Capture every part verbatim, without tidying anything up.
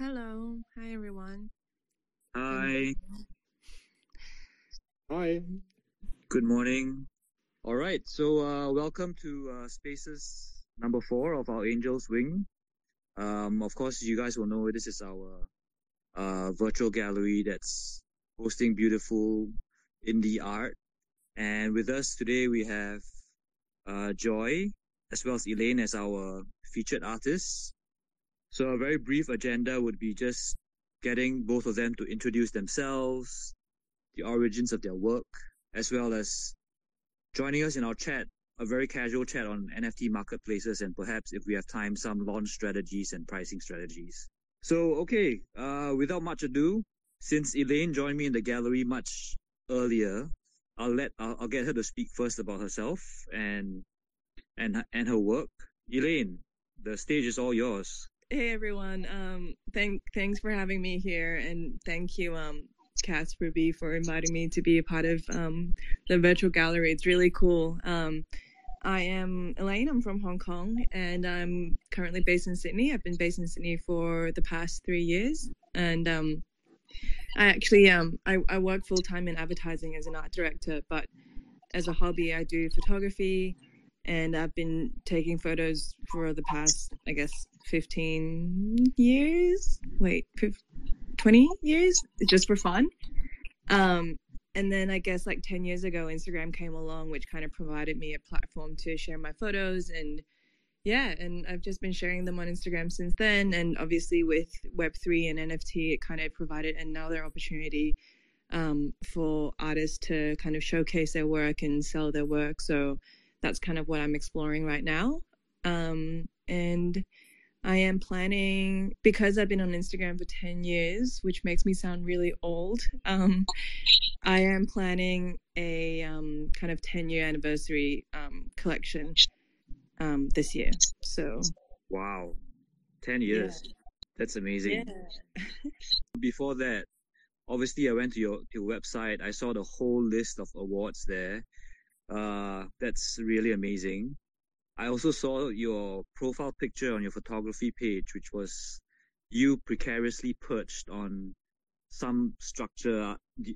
Hello. Hi, everyone. Good Hi, morning. Hi. good morning. All right, so uh, welcome to uh, Spaces number four of our Angels Wing. Um, of course, you guys will know this is our uh, virtual gallery that's hosting beautiful indie art. And with us today, we have uh, Joy as well as Elaine as our featured artists. So, a very brief agenda would be just getting both of them to introduce themselves, the origins of their work, as well as joining us in our chat, a very casual chat on N F T marketplaces and perhaps, if we have time, some launch strategies and pricing strategies. So, okay, uh, without much ado, since Elaine joined me in the gallery much earlier, I'll let I'll, I'll get her to speak first about herself and and and her work. Elaine, the stage is all yours. Hey, everyone. Um, thank thanks for having me here, and thank you, um, Casper B, for inviting me to be a part of um the virtual gallery. It's really cool. Um, I am Elaine. I'm from Hong Kong, and I'm currently based in Sydney. I've been based in Sydney for the past three years, and um, I actually um I, I work full time in advertising as an art director, but as a hobby, I do photography, and I've been taking photos for the past, I guess, fifteen years. Wait, twenty years, just for fun. Um, and then I guess like ten years ago, Instagram came along, which kind of provided me a platform to share my photos. And yeah, and I've just been sharing them on Instagram since then. And obviously, with Web three and N F T, it kind of provided another opportunity um, for artists to kind of showcase their work and sell their work. So that's kind of what I'm exploring right now. Um, and I am planning, because I've been on Instagram for ten years, which makes me sound really old. Um, I am planning a um, kind of ten year anniversary um, collection um, this year. So, Wow, ten yeah. years. That's amazing. Yeah. Before that, obviously, I went to your, your website. I saw the whole list of awards there. Uh, that's really amazing. I also saw your profile picture on your photography page, which was you precariously perched on some structure.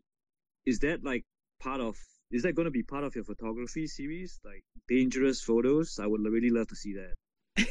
Is that like part of, is that going to be part of your photography series? Like dangerous photos? I would really love to see that.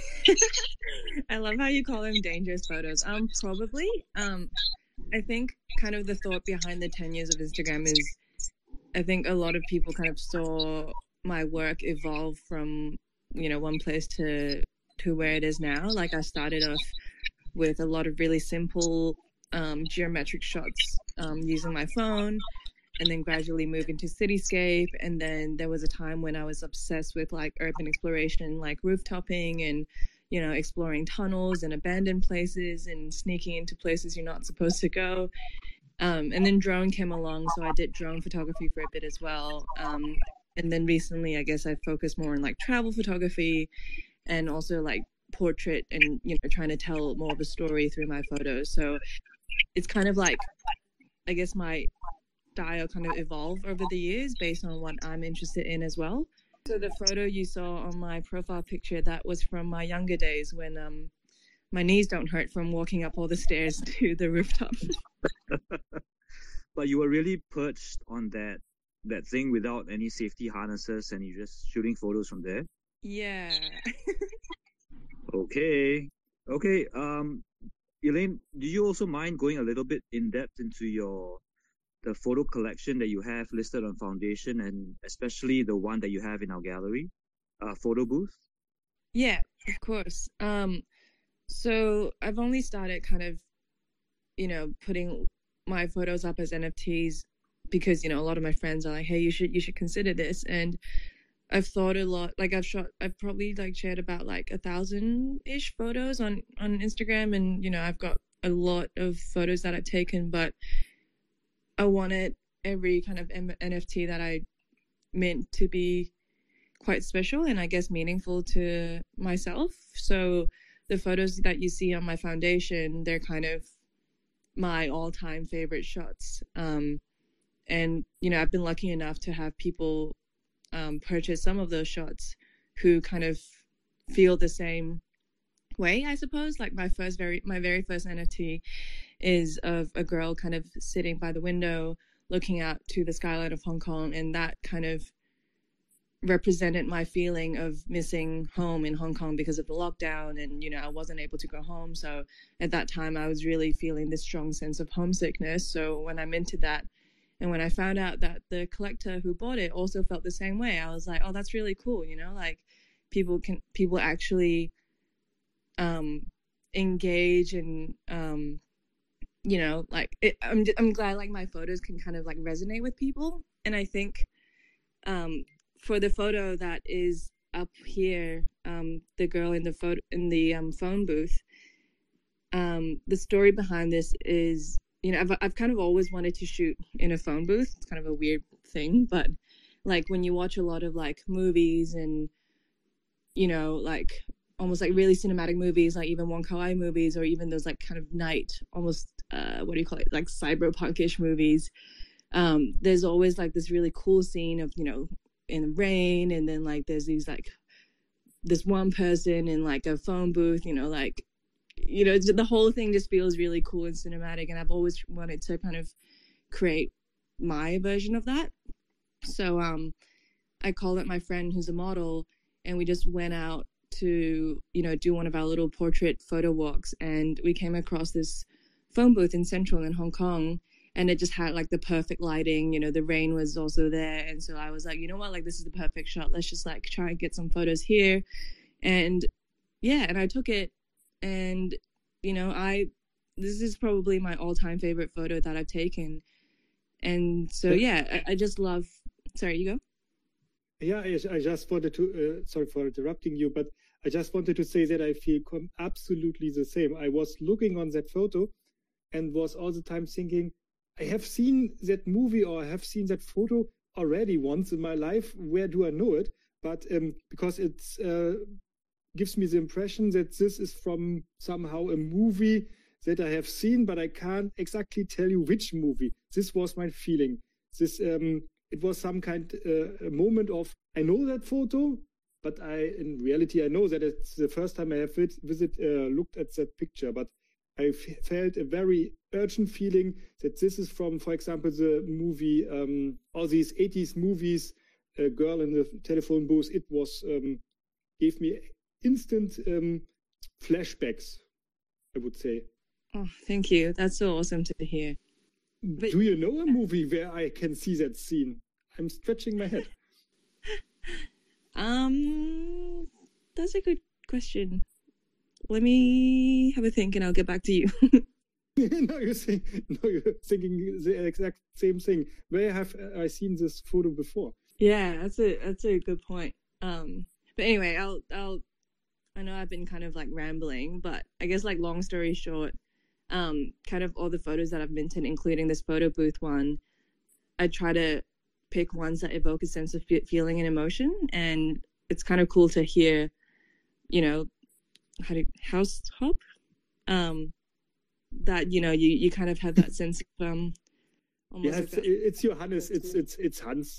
I love how you call them dangerous photos. Um, probably. Um, I think kind of the thought behind the ten years of Instagram is I think a lot of people kind of saw my work evolve from, you know, one place to to where it is now. Like I started off with a lot of really simple um, geometric shots um, using my phone, and then gradually move into cityscape. And then there was a time when I was obsessed with like urban exploration, like rooftoping and, you know, exploring tunnels and abandoned places and sneaking into places you're not supposed to go. Um, and then drone came along, so I did drone photography for a bit as well. Um, and then recently, I guess I focused more on like travel photography and also like portrait and, you know, trying to tell more of a story through my photos. So it's kind of like, I guess my style kind of evolved over the years based on what I'm interested in as well. So the photo you saw on my profile picture, that was from my younger days when um my knees don't hurt from walking up all the stairs to the rooftop. But you were really perched on that that thing without any safety harnesses and you're just shooting photos from there? Yeah. Okay. Okay. Um, Elaine, do you also mind going a little bit in depth into your the photo collection that you have listed on Foundation and especially the one that you have in our gallery, uh, photo booth? Yeah, of course. Um, so I've only started kind of, you know, putting my photos up as N F Ts because, you know, a lot of my friends are like, hey, you should you should consider this. And I've thought a lot, like I've shot, I've probably like shared about like a thousand ish photos on, on Instagram. And, you know, I've got a lot of photos that I've taken, but I wanted every kind of N F T that I meant to be quite special and I guess meaningful to myself. So the photos that you see on my Foundation, they're kind of my all-time favorite shots. Um, and, you know, I've been lucky enough to have people um, purchase some of those shots who kind of feel the same way, I suppose. Like my first very my very first N F T is of a girl kind of sitting by the window looking out to the skyline of Hong Kong, and that kind of represented my feeling of missing home in Hong Kong because of the lockdown, and you know I wasn't able to go home. So at that time I was really feeling this strong sense of homesickness. So when I minted that, and when I found out that the collector who bought it also felt the same way, I was like, oh, that's really cool. You know, like people can people actually um engage and um you know like it, I'm I'm glad like my photos can kind of like resonate with people. And I think um for the photo that is up here, um, the girl in the photo in the um, phone booth, um, the story behind this is, you know, I've I've kind of always wanted to shoot in a phone booth. It's kind of a weird thing, but like when you watch a lot of like movies and, you know, like almost like really cinematic movies, like even Wong Kar-wai movies, or even those like kind of night, almost uh, what do you call it, like cyberpunkish movies. Um, there's always like this really cool scene of, you know, in the rain, and then like there's these like this one person in like a phone booth, you know, like, you know, the whole thing just feels really cool and cinematic, and I've always wanted to kind of create my version of that. So um I called up my friend who's a model, and we just went out to, you know, do one of our little portrait photo walks, and we came across this phone booth in Central in Hong Kong. And it just had like the perfect lighting, you know, the rain was also there. And so I was like, you know what, like this is the perfect shot. Let's just like try and get some photos here. And yeah, and I took it, and, you know, I, this is probably my all time favorite photo that I've taken. And so, yeah, I, I just love, sorry, you go. Yeah, I, I just wanted to, uh, sorry for interrupting you, but I just wanted to say that I feel com- absolutely the same. I was looking on that photo and was all the time thinking, I have seen that movie, or I have seen that photo already once in my life. Where do I know it? But um, because it uh, gives me the impression that this is from somehow a movie that I have seen, but I can't exactly tell you which movie. This was my feeling. This um, it was some kind uh, a moment of, I know that photo, but I in reality I know that it's the first time I have visit uh, looked at that picture, but I f- felt a very urgent feeling that this is from, for example, the movie, um, all these eighties movies, uh, Girl in the Telephone Booth. It was, um, gave me instant um, flashbacks, I would say. Oh, thank you. That's so awesome to hear. But do you know a movie where I can see that scene? I'm stretching my head. um, that's a good question. Let me have a think, and I'll get back to you. no, you're saying, no, you're thinking the exact same thing. Where have I seen this photo before? Yeah, that's a that's a good point. Um, but anyway, I'll I'll. I know I've been kind of like rambling, but I guess like long story short, um, kind of all the photos that I've minted, including this photo booth one, I try to pick ones that evoke a sense of feeling and emotion, and it's kind of cool to hear, you know, how do house hop, um, that you know you, you kind of have that sense of um. Yeah, it's, like it's Johannes. It's it's it's Hans.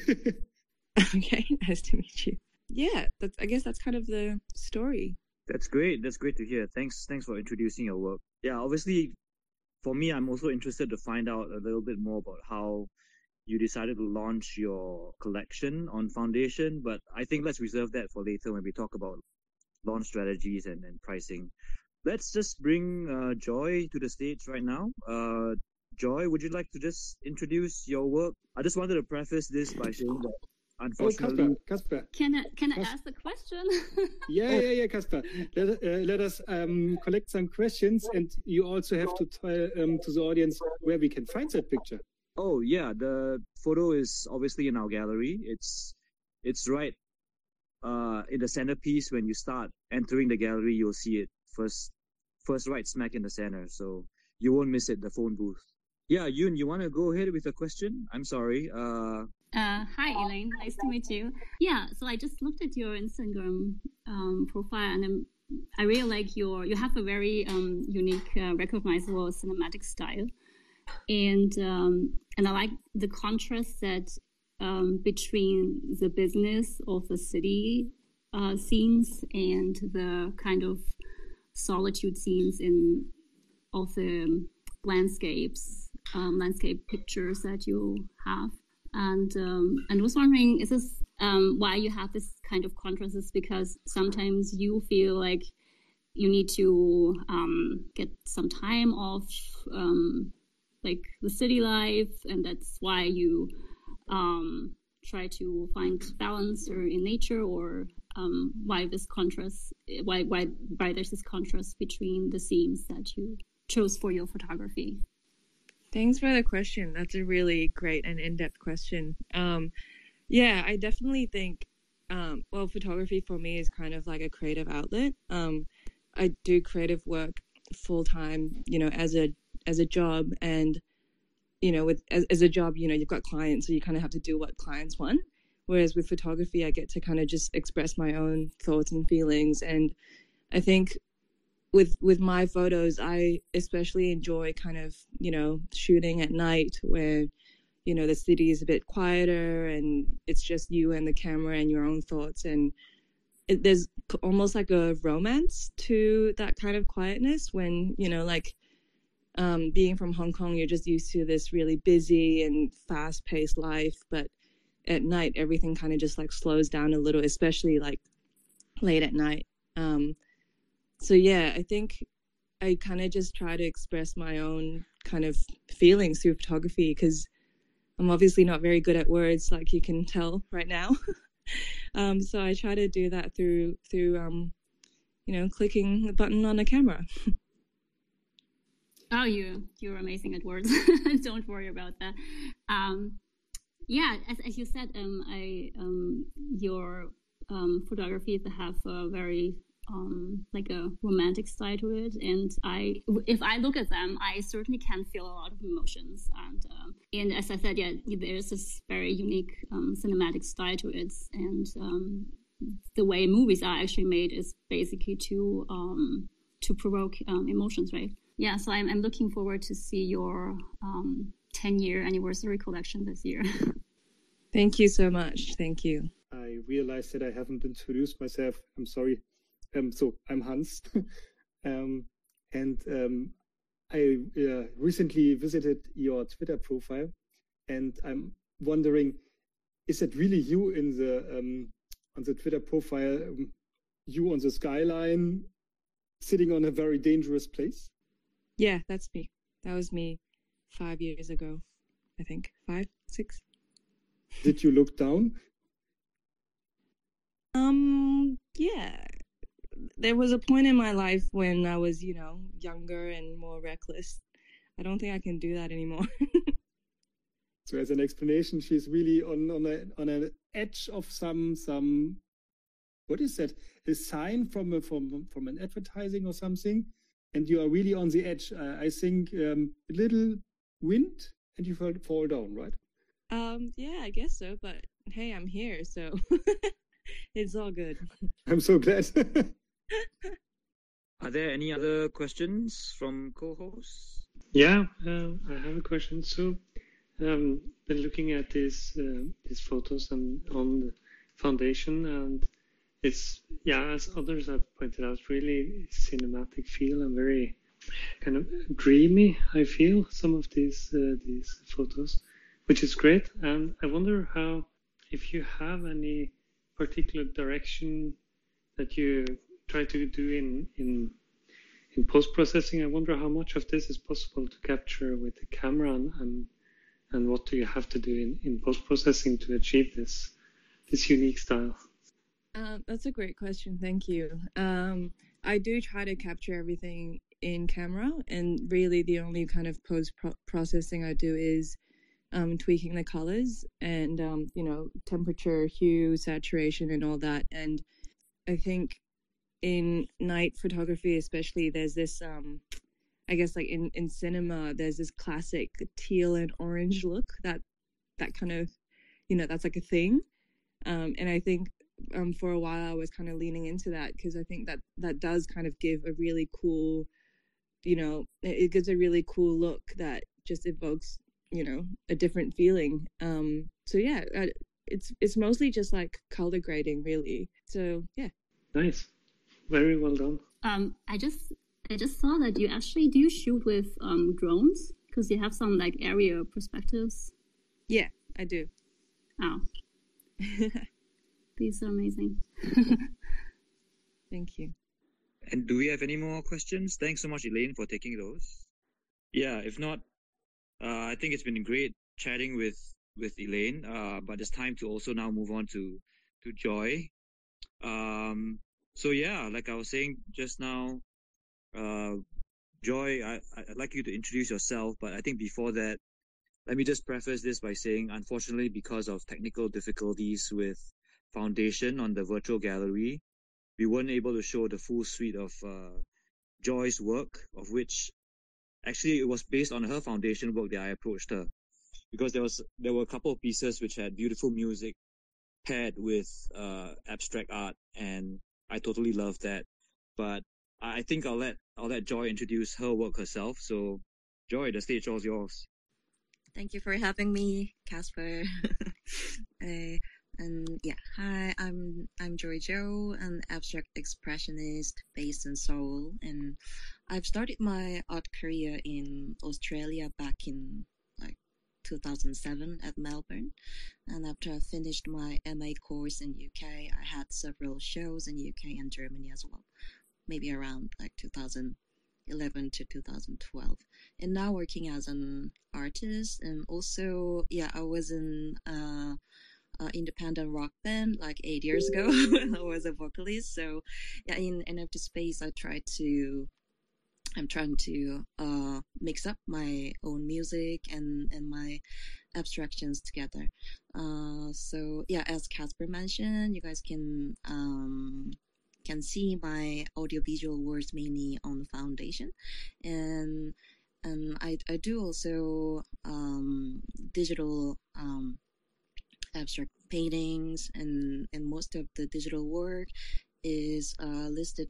Okay, nice to meet you. Yeah, that's. I guess that's kind of the story. That's great. That's great to hear. Thanks. Thanks for introducing your work. Yeah, obviously, for me, I'm also interested to find out a little bit more about how you decided to launch your collection on Foundation. But I think let's reserve that for later when we talk about launch strategies and, and pricing. Let's just bring uh, Joy to the stage right now. Uh, Joy, would you like to just introduce your work? I just wanted to preface this by saying that, unfortunately... Oh, Kasper, Kasper. Can I, can I ask the question? yeah, yeah, yeah, Kasper. Let, uh, let us um, collect some questions, and you also have to tell um, to the audience where we can find that picture. Oh, yeah. The photo is obviously in our gallery. It's it's right uh, in the centerpiece. When you start entering the gallery, you'll see it first, first right smack in the center. So you won't miss it, the phone booth. Yeah, Yoon, you want to go ahead with a question? I'm sorry. Uh, uh, hi, Elaine. Nice to meet you. Yeah, so I just looked at your Instagram um, profile, and I'm, I really like your, you have a very um, unique, uh, recognizable cinematic style. And um, and I like the contrast that um, between the business of the city uh, scenes and the kind of solitude scenes in all the landscapes, um, landscape pictures that you have. And um, and was wondering, is this um, why you have this kind of contrast? Is because sometimes you feel like you need to um, get some time off, um, like the city life, and that's why you um, try to find balance or in nature, or um, why this contrast, why why why there's this contrast between the scenes that you chose for your photography. Thanks for the question. That's a really great and in-depth question. Um, yeah, I definitely think, um, well, photography for me is kind of like a creative outlet. Um, I do creative work full time, you know, as a as a job, and you know, with as, as a job, you know, you've got clients, so you kind of have to do what clients want. Whereas with photography, I get to kind of just express my own thoughts and feelings, and I think with with my photos, I especially enjoy kind of, you know, shooting at night where, you know, the city is a bit quieter and it's just you and the camera and your own thoughts. And it, there's almost like a romance to that kind of quietness when, you know, like um, being from Hong Kong, you're just used to this really busy and fast-paced life. But at night, everything kind of just like slows down a little, especially like late at night. Um, So yeah, I think I kind of just try to express my own kind of feelings through photography, because I'm obviously not very good at words, like you can tell right now. um, so I try to do that through through um, you know, clicking the button on a camera. Oh, you you're amazing at words. Don't worry about that. Um, yeah, as as you said, um, I um, your um, photography have a very Um, like a romantic side to it, and I, if I look at them, I certainly can feel a lot of emotions. And um, and as I said, yeah, there's this very unique um, cinematic style to it, and um, the way movies are actually made is basically to um, to provoke um, emotions, right? Yeah, so I'm I'm looking forward to see your um, ten year anniversary collection this year. Thank you so much. Thank you. I realized that I haven't introduced myself. I'm sorry. Um, so I'm Hans, um, and um, I uh, recently visited your Twitter profile, and I'm wondering, is it really you in the um, on the Twitter profile? Um, you on the skyline, sitting on a very dangerous place? Yeah, that's me. That was me five years ago, I think. Five, six. Did you look down? Um, yeah. There was a point in my life when I was, you know, younger and more reckless. I don't think I can do that anymore. So as an explanation, she's really on on a on an edge of some some what is that? A sign from a, from from an advertising or something, and you are really on the edge. Uh, I think um, a little wind and you fall fall down, right? Um, yeah, I guess so. But hey, I'm here, so it's all good. I'm so glad. Are there any other questions from co-hosts? Yeah, uh, I have a question. So, um, been looking at these uh, these photos and on the foundation, and it's yeah, as others have pointed out, really cinematic feel and very kind of dreamy. I feel some of these uh, these photos, which is great. And I wonder how, if you have any particular direction that you try to do in in in post-processing. I wonder how much of this is possible to capture with the camera, and and, and what do you have to do in, in post-processing to achieve this this unique style? Uh, that's a great question. Thank you. Um, I do try to capture everything in camera, and really the only kind of post-processing I do is um, tweaking the colors and, um, you know, temperature, hue, saturation, and all that. And I think in night photography especially, there's this um I guess like in in cinema there's this classic teal and orange look that that kind of, you know, that's like a thing, um and I think um for a while I was kind of leaning into that, because I think that that does kind of give a really cool, you know, it gives a really cool look that just evokes, you know, a different feeling. Um so yeah, it's it's mostly just like color grading, really. So yeah. Nice. Very well done. Um, I just I just saw that you actually do shoot with um, drones because you have some like aerial perspectives. Yeah, I do. Oh, these are amazing. Thank you. And do we have any more questions? Thanks so much, Elaine, for taking those. Yeah, if not, uh, I think it's been great chatting with with Elaine. Uh, but it's time to also now move on to to Joy. Um, so yeah, like I was saying just now, uh, Joy, I I'd like you to introduce yourself. But I think before that, let me just preface this by saying, unfortunately, because of technical difficulties with Foundation on the virtual gallery, we weren't able to show the full suite of uh, Joy's work, of which actually it was based on her Foundation work that I approached her, because there was there were a couple of pieces which had beautiful music paired with uh, abstract art, and I totally loved that. But I think I'll let I'll let Joy introduce her work herself. So, Joy, the stage is yours. Thank you for having me, Casper. uh, and yeah, hi, I'm I'm Joy Zhou, an abstract expressionist based in Seoul, and I've started my art career in Australia back in like two thousand seven at Melbourne. And after I finished my M A course in U K, I had several shows in U K and Germany as well, maybe around like two thousand eleven to two thousand twelve. And now working as an artist, and also, yeah, I was in uh, uh, independent rock band like eight years ago. I was a vocalist. So yeah, in N F T space, I try to I'm trying to uh, mix up my own music and, and my abstractions together. Uh, so yeah, as Casper mentioned, you guys can um, can see my audiovisual works mainly on the Foundation, and and I I do also um, digital um, abstract paintings, and and most of the digital work is uh, listed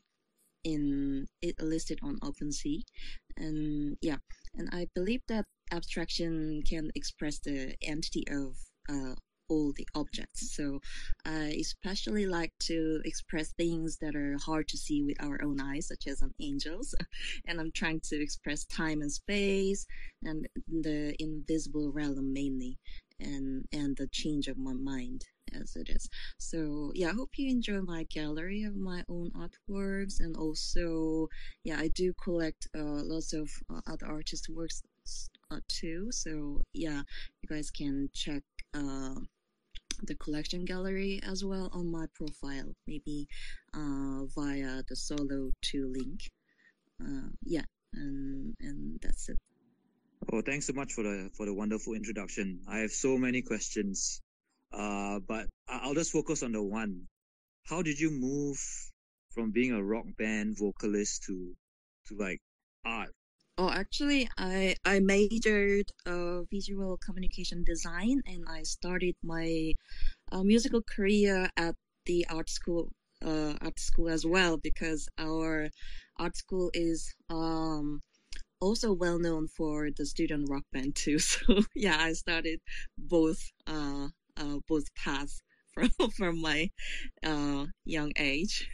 in it listed on OpenSea. And yeah, and I believe that abstraction can express the entity of uh, all the objects. So I especially like to express things that are hard to see with our own eyes, such as an angels. And I'm trying to express time and space and the invisible realm mainly, and and the change of my mind as it is. So yeah, I hope you enjoy my gallery of my own artworks. And also, yeah, I do collect uh, lots of uh, other artists' works uh, too. So yeah, you guys can check uh, the collection gallery as well on my profile, maybe uh, via the Solo two link. Uh, yeah, and and that's it. Oh, thanks so much for the for the wonderful introduction. I have so many questions. Uh, but I'll just focus on the one. How did you move from being a rock band vocalist to, to like art? Oh, actually, I I majored uh, visual communication design, and I started my uh, musical career at the art school uh, art school as well, because our art school is um also well known for the student rock band too. So yeah, I started both uh. Uh, both paths from from my uh, young age.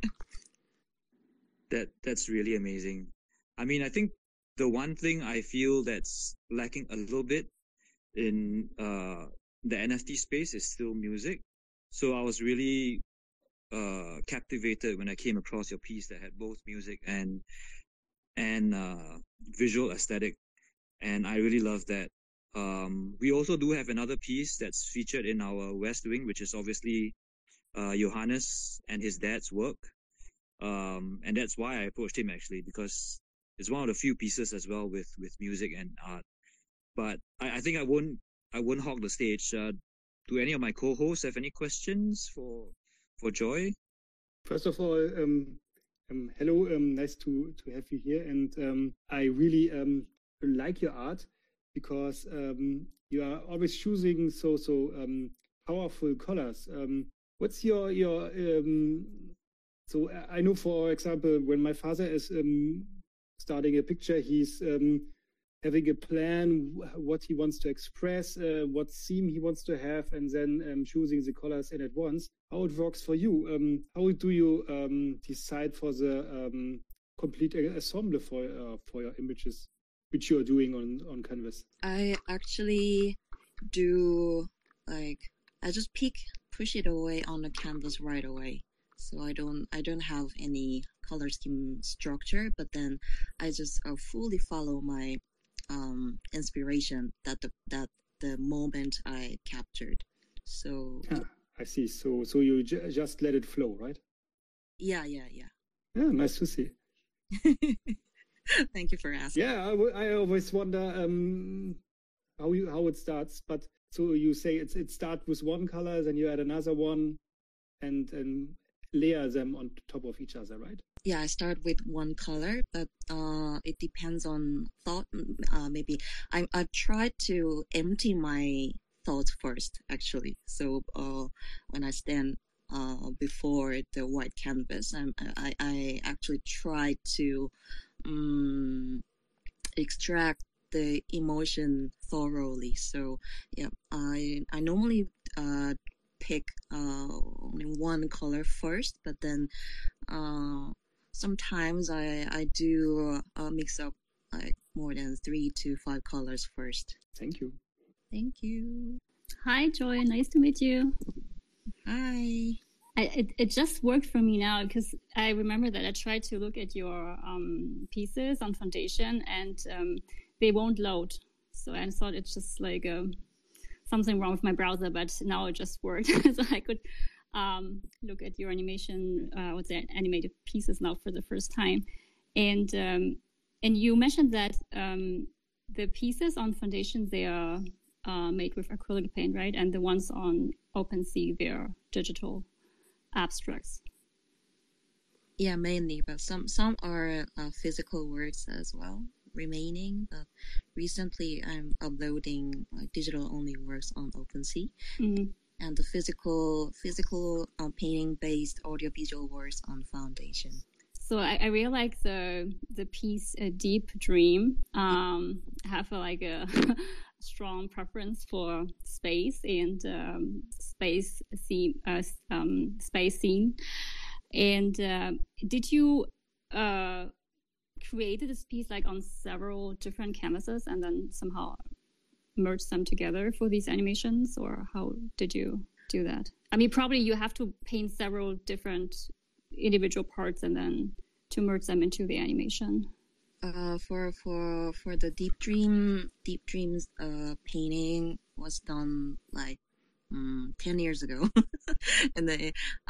that that's really amazing. I mean, I think the one thing I feel that's lacking a little bit in uh, the N F T space is still music. So I was really uh, captivated when I came across your piece that had both music and and uh, visual aesthetic, and I really love that. Um, we also do have another piece that's featured in our West Wing, which is obviously uh, Johannes and his dad's work. Um, and that's why I approached him, actually, because it's one of the few pieces as well with, with music and art. But I, I think I won't I won't hog the stage. Uh, do any of my co-hosts have any questions for for Joy? First of all, um, um, hello, um, nice to, to have you here. And um, I really um, like your art, because um, you are always choosing so so um, powerful colors. Um, what's your your um, so I know, for example, when my father is um, starting a picture, he's um, having a plan, what he wants to express, uh, what theme he wants to have, and then um, choosing the colors in at once. How it works for you? Um, how do you um, decide for the um, complete ensemble for uh, for your images, which you are doing on on canvas? I actually do like I just pick push it away on the canvas right away. So I don't I don't have any color scheme structure, but then I just uh, fully follow my um, inspiration that the that the moment I captured. So ah, I see. So so you j- just let it flow, right? yeah, yeah, yeah. Yeah, nice to see. Thank you for asking. Yeah, I, w- I always wonder um, how you how it starts. But so you say it's it starts with one color, then you add another one, and and layer them on top of each other, right? Yeah, I start with one color, but uh, it depends on thought. Uh, maybe I I've tried to empty my thoughts first, actually. So uh, when I stand uh, before the white canvas, I'm, I I actually try to um, extract the emotion thoroughly. So yeah, I I normally uh, pick uh, only one color first, but then uh, sometimes I I do uh, mix up like more than three to five colors first. Thank you. Thank you. Hi, Joy. Nice to meet you. Hi. I, it, it just worked for me now because I remember that I tried to look at your um, pieces on Foundation and um, they won't load. So I thought it's just like um, something wrong with my browser, but now it just worked. So I could um, look at your animation, uh, what's that, animated pieces now for the first time. And um, and you mentioned that um, the pieces on Foundation, they are uh, made with acrylic paint, right? And the ones on OpenSea, they're digital abstracts. Yeah, mainly, but some some are uh, physical works as well remaining. But recently, I'm uploading like digital only works on OpenSea, mm-hmm. and the physical physical uh, painting based audiovisual works on Foundation. So I, I really like the the piece uh, Deep Dream. Um, I have a, like a strong preference for space and um, space scene, uh, um, space scene. And uh, did you uh, create this piece like on several different canvases and then somehow merge them together for these animations, or how did you do that? I mean, probably you have to paint several different individual parts and then to merge them into the animation. Uh, for for for the Deep Dream Deep Dreams uh painting was done like um, ten years ago, and then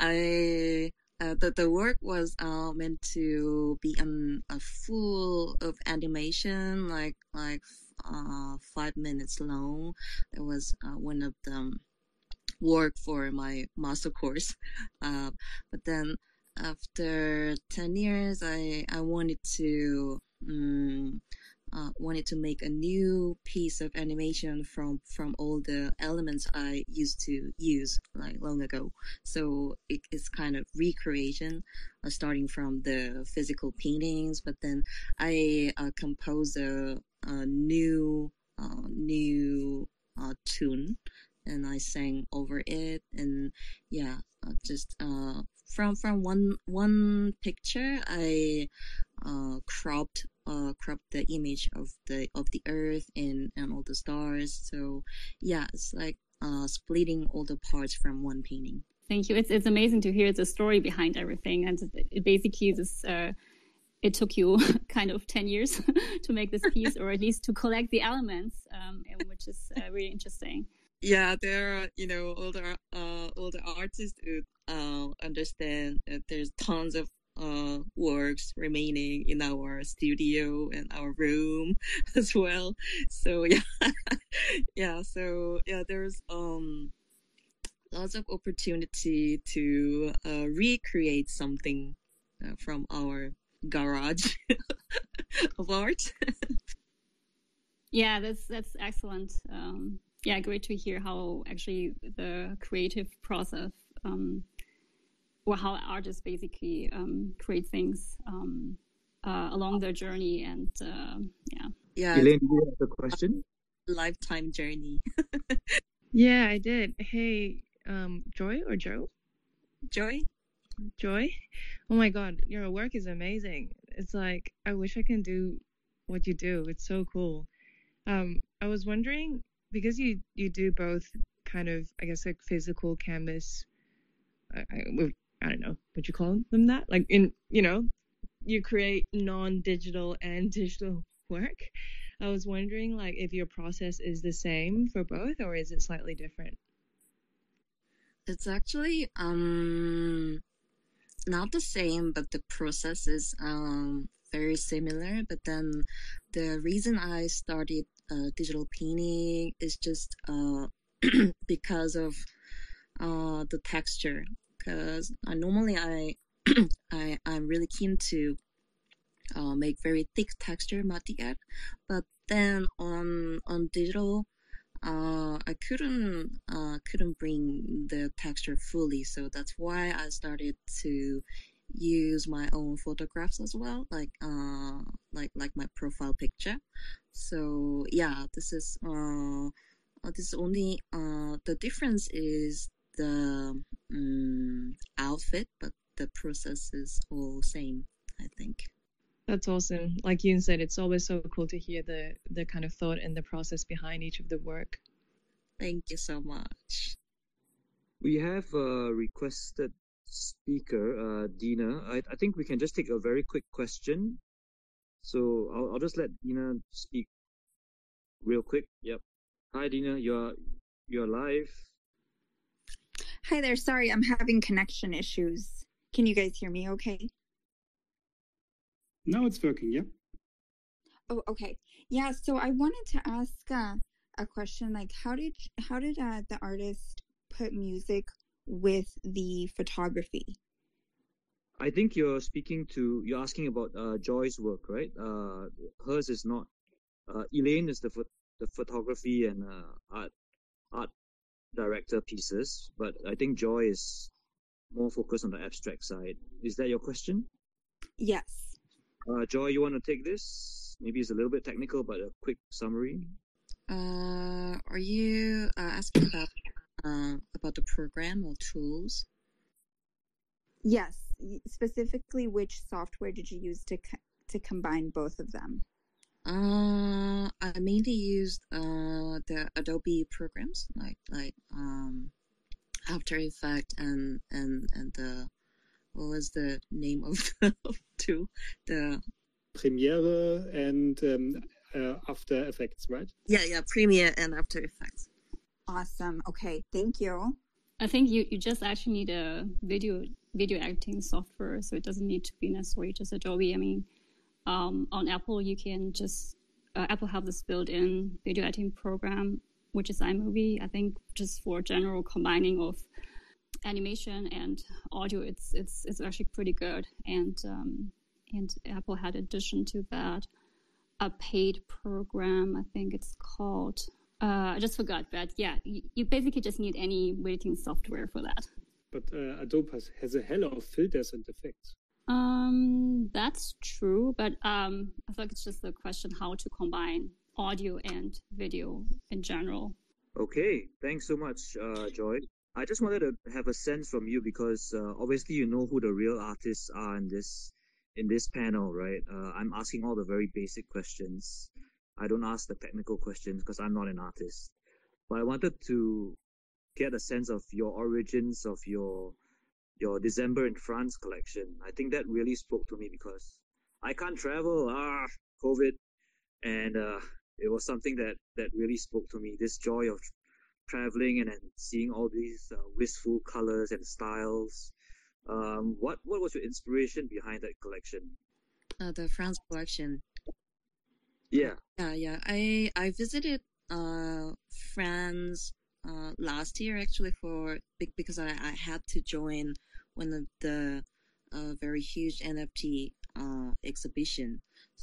I uh, the the work was uh meant to be um, a full of animation, like like uh five minutes long. It was uh, one of them work for my master course, uh, but then after ten years, I I wanted to. Um, uh, wanted to make a new piece of animation from from all the elements I used to use like long ago. So it, it's kind of recreation, uh, starting from the physical paintings. But then I uh, composed a, a new uh, new uh, tune, and I sang over it. And yeah, uh, just uh, from from one one picture, I uh, cropped. Uh, crop the image of the of the earth and, and all the stars. So yeah, it's like uh, splitting all the parts from one painting. Thank you. It's it's amazing to hear the story behind everything, and it, it basically this uh, it took you kind of ten years to make this piece, or at least to collect the elements, um, which is uh, really interesting. Yeah, there are, you know, all the uh, all the artists would uh, understand that there's tons of uh works remaining in our studio and our room as well. So yeah, yeah. So yeah, there's um lots of opportunity to uh, recreate something uh, from our garage of art. Yeah, that's that's excellent. Um, yeah, great to hear how actually the creative process. Um, or how artists basically um, create things um, uh, along their journey. And uh, yeah, Yeah, Elaine, do you have a question? lifetime journey. Yeah, I did. Hey, um, Joy or Joe? Joy? Joy? Oh my God, your work is amazing. It's like, I wish I can do what you do. It's so cool. Um, I was wondering, because you, you do both kind of, I guess, like physical canvas, I, I, I don't know, would you call them that? Like in, you know, you create non-digital and digital work. I was wondering, like, if your process is the same for both, or is it slightly different? It's actually um not the same, but the process is um very similar. But then the reason I started uh, digital painting is just uh because of uh the texture. Because I normally I I I'm really keen to uh, make very thick texture matte art, but then on on digital, uh, I couldn't uh, couldn't bring the texture fully, so that's why I started to use my own photographs as well, like uh like like my profile picture. So yeah, this is uh uh, this is only uh the difference is the um, outfit, but the process is all same, I think. That's awesome. Like Yoon said, it's always so cool to hear the the kind of thought and the process behind each of the work. Thank you so much. We have a requested speaker, uh, Dina. I, I think we can just take a very quick question. So I'll, I'll just let Dina speak real quick. Yep. Hi, Dina. You're you're live. Hi there. Sorry, I'm having connection issues. Can you guys hear me okay? Now it's working, yeah? Oh, okay. Yeah, so I wanted to ask uh, a question, like how did how did uh, the artist put music with the photography? I think you're speaking to, you're asking about uh, Joy's work, right? Uh, hers is not. Uh, Elaine is the pho- the photography and uh, art art director pieces, but I think Joy is more focused on the abstract side. Is that your question? Yes. Uh, Joy, you want to take this? Maybe it's a little bit technical, but a quick summary. Uh, are you uh, asking about uh, about the program or tools? Yes. Specifically, which software did you use to co- to combine both of them? Uh, I mainly used uh the Adobe programs like like um After Effects and and and the what was the name of the tool? The Premiere and um, uh, After Effects, right? yeah yeah Premiere and After Effects. Awesome. Okay, thank you. I think you, you just actually need a video video editing software, so it doesn't need to be necessarily just Adobe. I mean, um, on Apple you can just uh, Apple have this built-in video editing program, which is iMovie. I think just for general combining of animation and audio, it's it's it's actually pretty good. And um, and Apple had addition to that a paid program. I think it's called. Uh, I just forgot, but yeah, you, you basically just need any editing software for that. But uh, Adobe has, has a hell of filters and effects. Um, that's true, but um, I think it's just a question how to combine audio and video in general. Okay, thanks so much, uh, Joy. I just wanted to have a sense from you because uh, obviously you know who the real artists are in this in this panel, right? Uh, I'm asking all the very basic questions. I don't ask the technical questions because I'm not an artist. But I wanted to get a sense of your origins of your your December in France collection. I think that really spoke to me because I can't travel, ah, COVID, and uh, it was something that that really spoke to me. This joy of traveling and then seeing all these uh, wistful colors and styles. Um, what what was your inspiration behind that collection? Uh, the France collection. Yeah. Yeah, yeah. I I visited uh France uh last year actually for because I, I had to join one of the uh very huge N F T uh exhibition.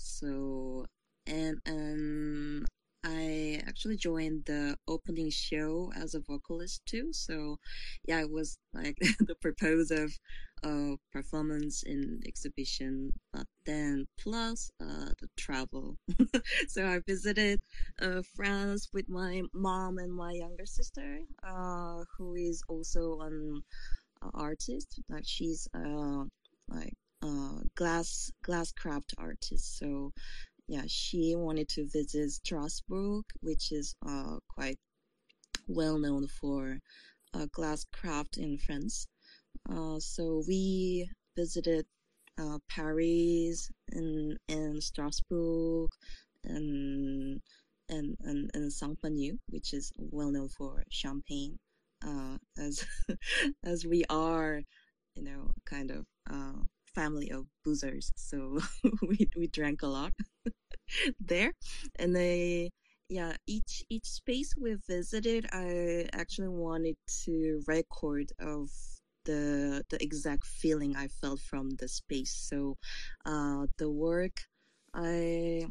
So and and I actually joined the opening show as a vocalist too. So yeah, it was like the purpose of uh, performance in exhibition, but then plus uh, the travel. So I visited uh, France with my mom and my younger sister, uh, who is also an uh, artist. Like she's uh, like uh, glass glass craft artist. So yeah, she wanted to visit Strasbourg, which is uh, quite well known for uh, glass craft in France. Uh, so we visited uh, Paris and, and Strasbourg and and and, and Saint-Penu, which is well known for champagne. Uh, as as we are, you know, kind of uh, family of boozers, so we we drank a lot there, and they. Yeah, each each space we visited, I actually wanted to record of the the exact feeling I felt from the space. So, uh, the work I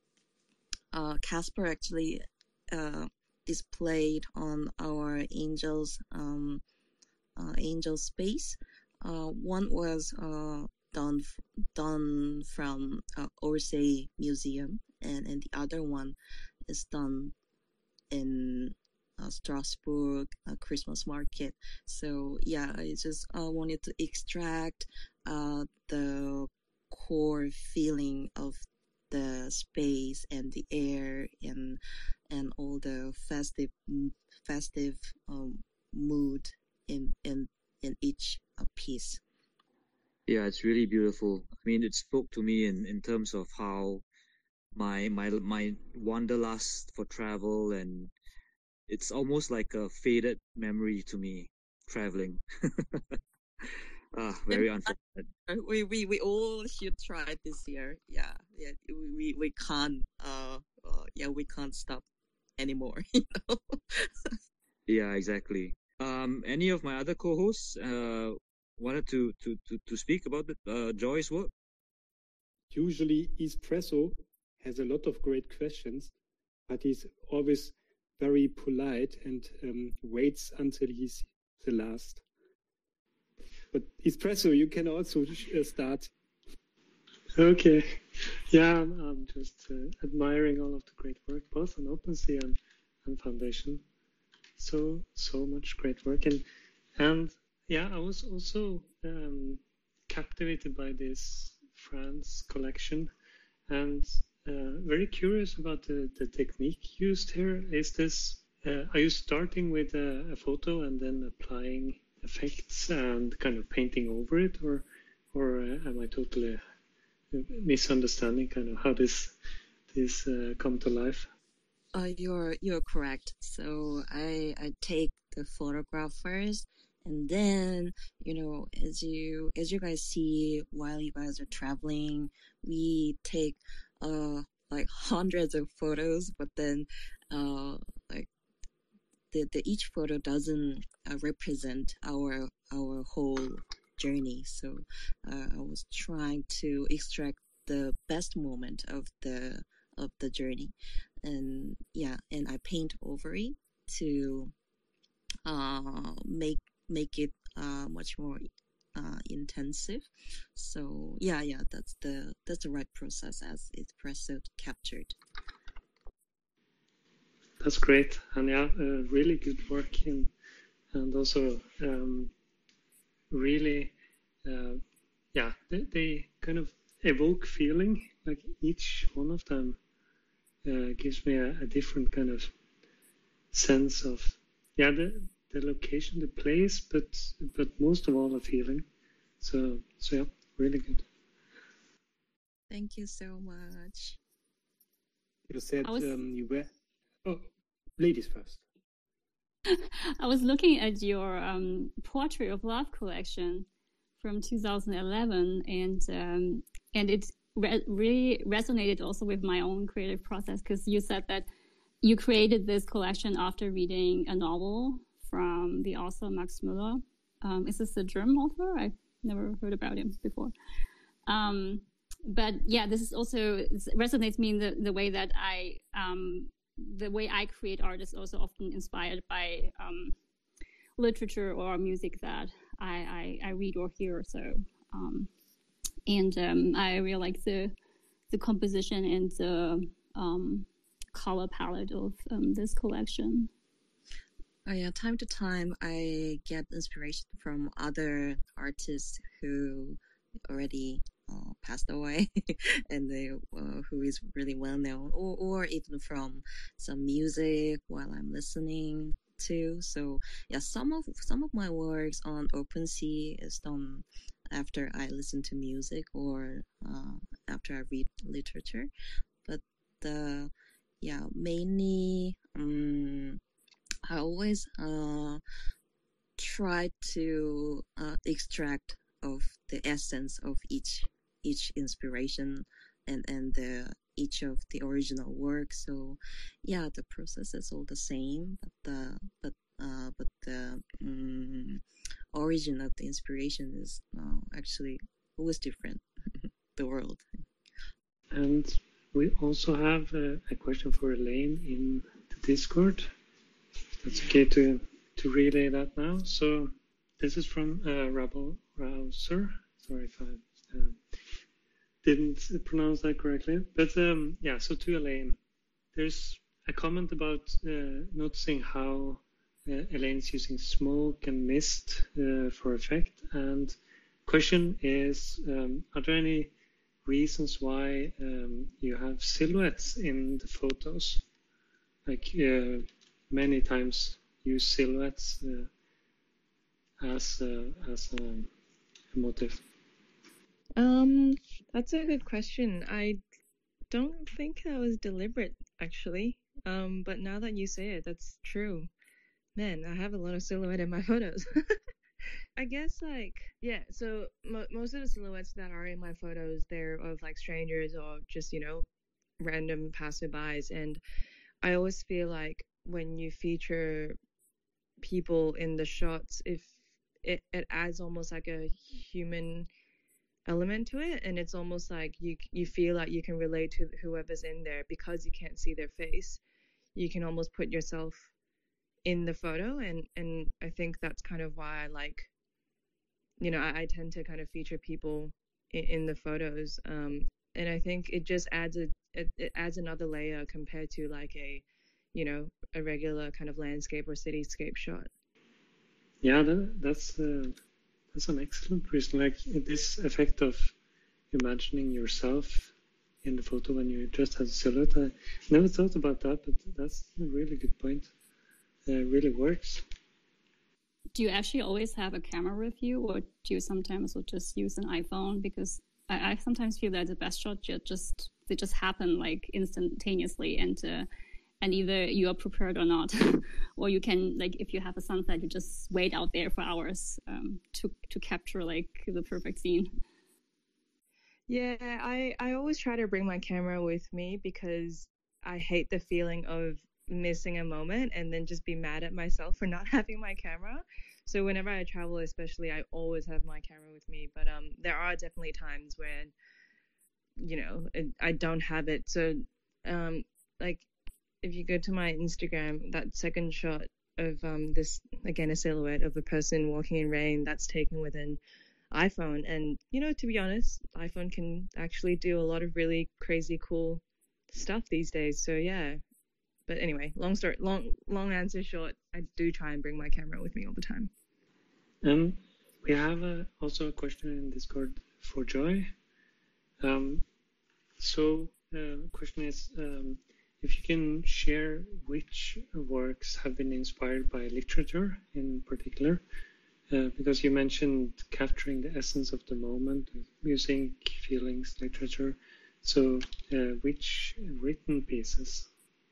uh, Casper actually uh, displayed on our Angels um, uh, Angel space. Uh, one was uh, done done from uh, Orsay Museum, and and the other one is done in uh, Strasbourg uh, Christmas market. So yeah, I just uh, wanted to extract uh, the core feeling of the space and the air and and all the festive festive um, mood in in in each uh, piece. Yeah, it's really beautiful. I mean, it spoke to me in, in terms of how my my my wanderlust for travel, and it's almost like a faded memory to me, traveling. Ah, very unfortunate. We, we we all should try it this year. Yeah, yeah. We we can't. Uh, uh yeah, we can't stop anymore. You know. Yeah, exactly. Um, any of my other co-hosts uh wanted to to to, to speak about the, uh, Joy's work? Usually, Espresso has a lot of great questions, but he's always very polite and um, waits until he's the last. But Espresso, you can also uh, start. Okay. Yeah, I'm, I'm just uh, admiring all of the great work, both on OpenSea and, and Foundation. So, so much great work. And, and yeah, I was also um, captivated by this France collection, and uh, very curious about the, the technique used here. Is this, uh, are you starting with a, a photo and then applying effects and kind of painting over it, or or uh, am I totally misunderstanding kind of how this this uh, come to life? Uh, you're you're correct. So I I take the photograph first, and then, you know, as you as you guys see while you guys are traveling, we take uh like hundreds of photos, but then uh like the, the each photo doesn't uh, represent our our whole journey. So uh, I was trying to extract the best moment of the of the journey, and yeah, and I paint over it to uh, make make it uh, much more uh, intensive. So yeah, yeah, that's the that's the right process as Espresso captured. That's great, and yeah, uh, really good work, in, and also um, really, uh, yeah, they, they kind of evoke feeling. Like each one of them uh, gives me a, a different kind of sense of, yeah, the the location, the place, but but most of all a feeling. So so yeah, really good. Thank you so much. You said was... um, you were. Oh, ladies first. I was looking at your um, Portrait of Love collection from two thousand eleven, and um, and it re- really resonated also with my own creative process, because you said that you created this collection after reading a novel from the author Max Müller. Um, is this a German author? I've never heard about him before. Um, but yeah, this is also resonates me in the, the way that I um, the way I create art is also often inspired by um, literature or music that I, I, I read or hear. So, um, and um, I really like the the composition and the um, color palette of um, this collection. Oh yeah, time to time I get inspiration from other artists who already uh, passed away and they, uh, who is really well known, or, or even from some music while I'm listening to. So yeah, some of some of my works on OpenSea is done after I listen to music or uh, after I read literature. But the yeah, mainly um, I always uh, try to uh, extract of the essence of each each inspiration and and the each of the original work. So yeah, the process is all the same, but the but uh, but the um, origin of the inspiration is uh, actually always different. The world. And we also have a, a question for Elaine in the Discord. It's okay to to relay that now. So this is from uh, Rabble Rouser. Sorry if I uh, didn't pronounce that correctly. But um, yeah, so to Elaine, there's a comment about uh, noticing how uh, Elaine's using smoke and mist uh, for effect. And question is, um, are there any reasons why um, you have silhouettes in the photos? Like uh, many times use silhouettes uh, as uh, as a, a motif. Um, that's a good question. I don't think that was deliberate, actually. Um, but now that you say it, that's true. Man, I have a lot of silhouette in my photos. I guess, like, yeah, so mo most of the silhouettes that are in my photos, they're of, like, strangers or just, you know, random passerbys. And I always feel like when you feature people in the shots, if it, it adds almost like a human element to it, and it's almost like you you feel like you can relate to whoever's in there because you can't see their face. You can almost put yourself in the photo, and and I think that's kind of why I like, you know, I, I tend to kind of feature people in, in the photos, um, and I think it just adds a it, it adds another layer compared to like a, you know, a regular kind of landscape or cityscape shot. Yeah, that, that's uh, that's an excellent reason. Like this effect of imagining yourself in the photo when you just have a silhouette. I never thought about that, but that's a really good point. Uh, it really works. Do you actually always have a camera with you, or do you sometimes just use an iPhone? Because I, I sometimes feel that the best shots just they just happen like instantaneously, and uh, and either you are prepared or not, or you can, like, if you have a sunset, you just wait out there for hours um, to to capture like the perfect scene. Yeah, I I always try to bring my camera with me because I hate the feeling of missing a moment and then just be mad at myself for not having my camera. So whenever I travel, especially, I always have my camera with me. But um, there are definitely times when, you know, I don't have it. So um, like if you go to my Instagram, that second shot of um this, again, a silhouette of a person walking in rain, that's taken with an iPhone. And, you know, to be honest, iPhone can actually do a lot of really crazy cool stuff these days. So yeah. But anyway, long story, long, long answer short, I do try and bring my camera with me all the time. Um, we have a, also a question in Discord for Joy. Um, so the uh, question is, um, if you can share which works have been inspired by literature in particular, uh, because you mentioned capturing the essence of the moment, music, feelings, literature. So uh, which written pieces?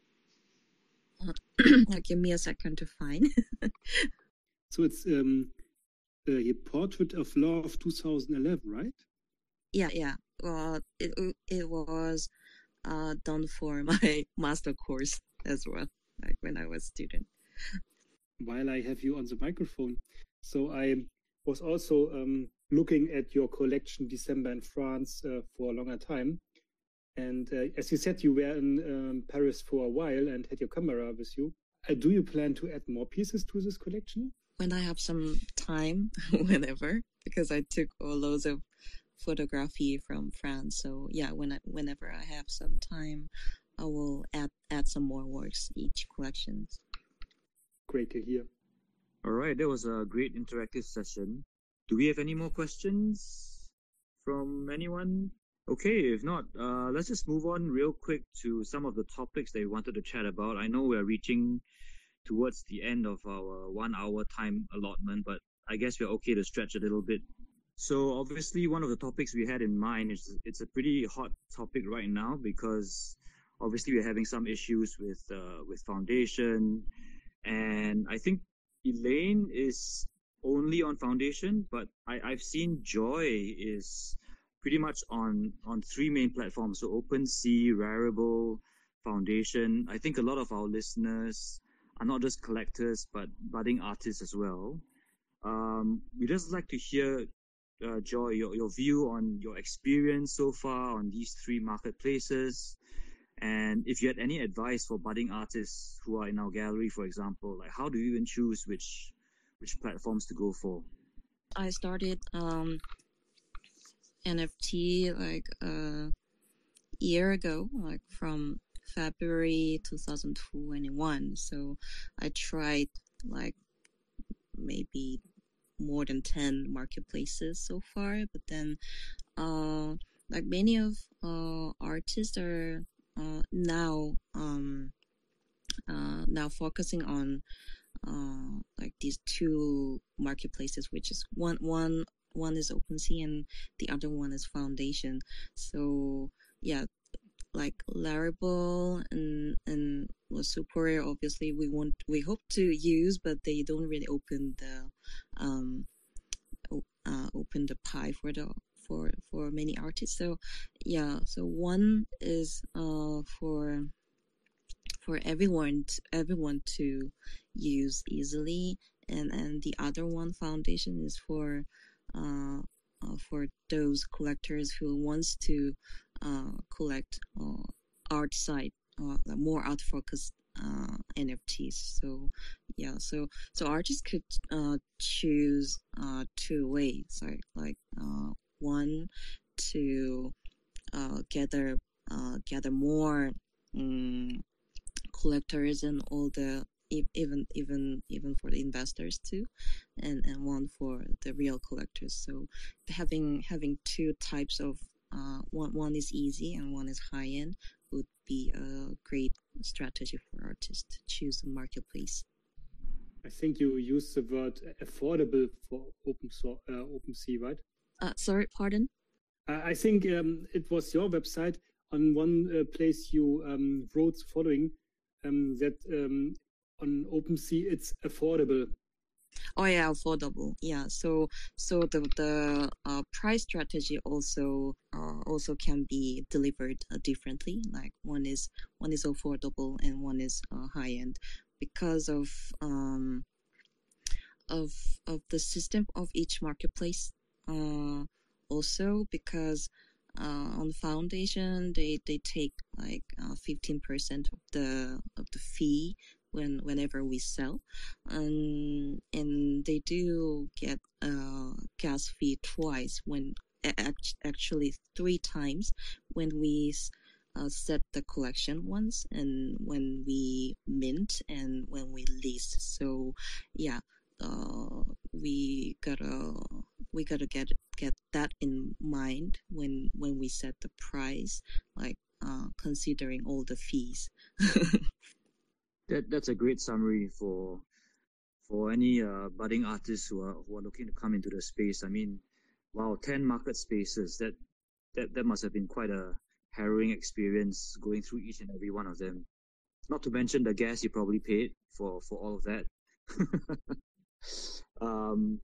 Give me a second to find. So it's um, a Portrait of Love two thousand eleven, right? Yeah, yeah. Well, it it was uh, done for my master course as well, like when I was a student. While I have you on the microphone, so I was also um, looking at your collection December in France uh, for a longer time. And uh, as you said, you were in um, Paris for a while and had your camera with you. Uh, do you plan to add more pieces to this collection? when I have some time, whenever, because I took all loads of photography from France. So yeah, when I, whenever I have some time, I will add add some more works each collection. Great to hear. All right, that was a great interactive session. Do we have any more questions from anyone? Okay, if not, uh, let's just move on real quick to some of the topics that we wanted to chat about. I know we're reaching towards the end of our one hour time allotment, but I guess we're okay to stretch a little bit. So obviously one of the topics we had in mind is it's a pretty hot topic right now because obviously we're having some issues with uh, with foundation, and I think Elaine is only on foundation, but I, I've seen Joy is pretty much on on three main platforms, so OpenSea, Rarible, Foundation. I think a lot of our listeners are not just collectors but budding artists as well. Um, we'd just like to hear, uh, Joy, your, your view on your experience so far on these three marketplaces, and if you had any advice for budding artists who are in our gallery, for example, like how do you even choose which which platforms to go for? I started um, N F T like a year ago, like from February twenty twenty-one. So I tried like maybe more than ten marketplaces so far, but then uh, like many of uh, artists are uh, now um, uh, now focusing on uh, like these two marketplaces, which is one one one is OpenSea and the other one is Foundation. So yeah, like Laravel and and well, Superior, obviously we want we hope to use, but they don't really open the um uh, open the pie for the for for many artists. So yeah, so one is uh for for everyone to, everyone to use easily, and and the other one, Foundation, is for uh, uh for those collectors who wants to uh collect uh, art side uh like more art focused uh N F Ts. So yeah, so so artists could uh choose uh two ways, like like uh one to uh gather uh gather more um, collectors and all the even even even for the investors too, and and one for the real collectors. So having having two types of uh one one is easy and one is high end would be a great strategy for artists to choose the marketplace. I think you used the word affordable for open so, uh, OpenSea, right? Uh, sorry, pardon? Uh, I think um, it was your website. On one uh, place you um, wrote the following, um, that um, on OpenSea it's affordable. Oh yeah, affordable. Yeah. So so the the uh, price strategy also uh, also can be delivered uh, differently. Like one is one is affordable and one is uh, high end because of um of of the system of each marketplace. Uh, also because uh, on Foundation they they take like uh, fifteen percent of the of the fee when whenever we sell, and and they do get a gas fee twice when act, actually three times when we uh, set the collection once and when we mint and when we lease. So yeah, uh, we gotta we gotta get get that in mind when when we set the price, like uh, considering all the fees. That that's a great summary for for any uh, budding artists who are who are looking to come into the space. I mean, wow, ten market spaces. That that that must have been quite a harrowing experience going through each and every one of them. Not to mention the gas you probably paid for for all of that. um,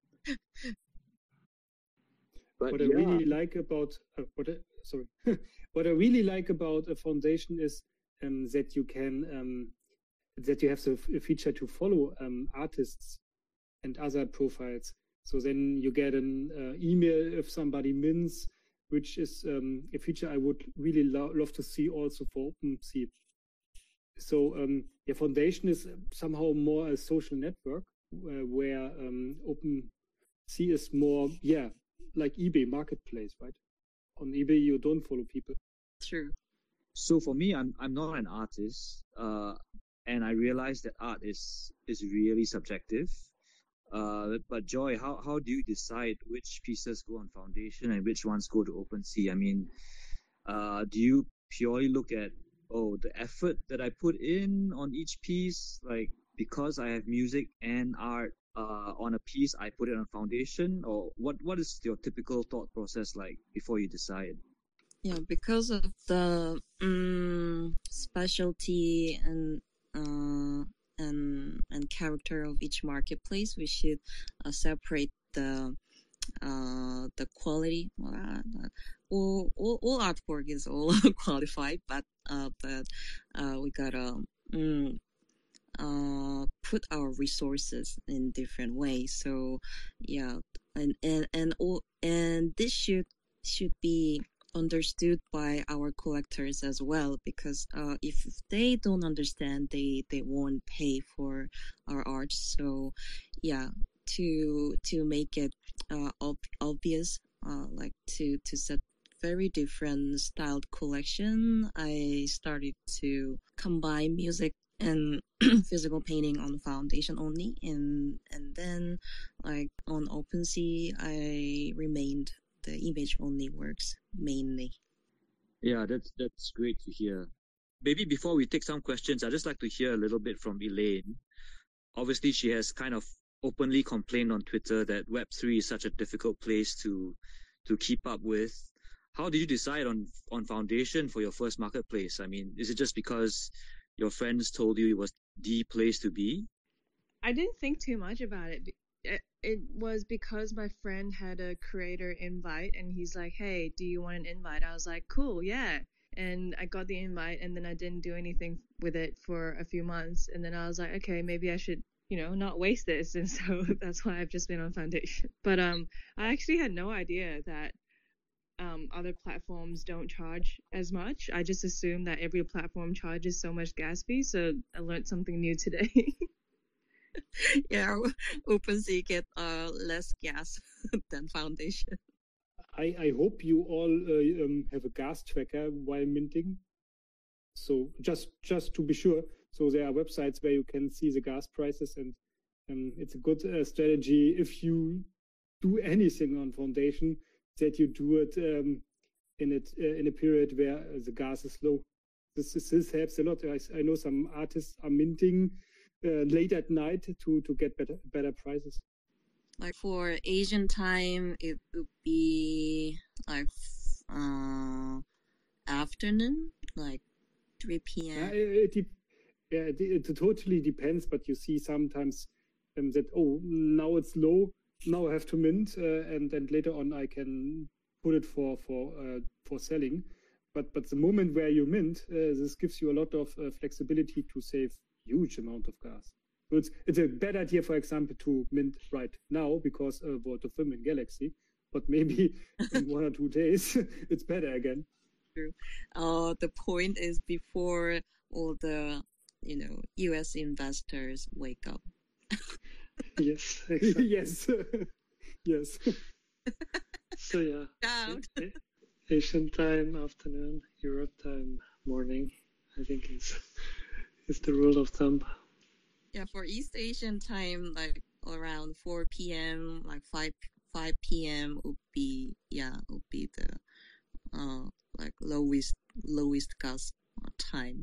but what I yeah. really like about uh, what I, sorry, what I really like about a Foundation is um, that you can. Um, that you have the f- feature to follow um, artists and other profiles. So then you get an uh, email if somebody mints, which is um, a feature I would really lo- love to see also for OpenSea. So um, yeah, Foundation is somehow more a social network, uh, where um, OpenSea is more, yeah, like eBay marketplace, right? On eBay, you don't follow people. True. So for me, I'm I'm not an artist, uh, and I realize that art is is really subjective. Uh, but Joy, how how do you decide which pieces go on Foundation and which ones go to OpenSea? I mean, uh, do you purely look at oh the effort that I put in on each piece, like because I have music and art uh, on a piece, I put it on Foundation, or what what is your typical thought process like before you decide? Yeah, because of the um, specialty and uh, and and character of each marketplace, we should uh, separate the uh, the quality. Uh, all, all all artwork is all qualified, but uh, but uh, we gotta um, uh, put our resources in different ways. So yeah, and and and all and this should should be understood by our collectors as well, because uh, if they don't understand, they they won't pay for our art. So yeah, to to make it uh, ob- obvious, uh, like to to set very different styled collection, I started to combine music and physical painting on Foundation only, and and then like on OpenSea I remained the image only works mainly. Yeah, that's that's great to hear. Maybe before we take some questions, I'd just like to hear a little bit from Elaine. Obviously, she has kind of openly complained on Twitter that Web three is such a difficult place to to keep up with. How did you decide on on Foundation for your first marketplace? I mean, is it just because your friends told you it was the place to be? I didn't think too much about it. It, it was because my friend had a creator invite and he's like, hey, do you want an invite? I was like, cool, yeah. And I got the invite and then I didn't do anything with it for a few months. And then I was like, okay, maybe I should, you know, not waste this. And so that's why I've just been on Foundation. But um, I actually had no idea that um, other platforms don't charge as much. I just assumed that every platform charges so much gas fee. So I learned something new today. Yeah, OpenSea get uh, less gas than Foundation. I, I hope you all uh, um, have a gas tracker while minting. So just just to be sure, so there are websites where you can see the gas prices, and um, it's a good uh, strategy if you do anything on Foundation that you do it um, in it uh, in a period where the gas is low. This this, this helps a lot. I, I know some artists are minting uh, late at night to to get better better prices. Like for Asian time, it would be like uh, afternoon, like three p m. Uh, it, it, yeah, it, it totally depends, but you see sometimes um, that, oh, now it's low, now I have to mint, uh, and then later on I can put it for for uh, for selling. But but the moment where you mint, uh, this gives you a lot of uh, flexibility to save huge amount of gas. So it's it's a bad idea, for example, to mint right now because uh, for to film in Galaxy, but maybe in one or two days it's better again. True. Uh, the point is before all the you know U S investors wake up. Yes, exactly. Yes, yes. So yeah, Down. Asian time afternoon, Europe time morning. I think is is the rule of thumb. Yeah, for East Asian time, like around four p m, like five five p m would be yeah would be the uh like lowest lowest gas time.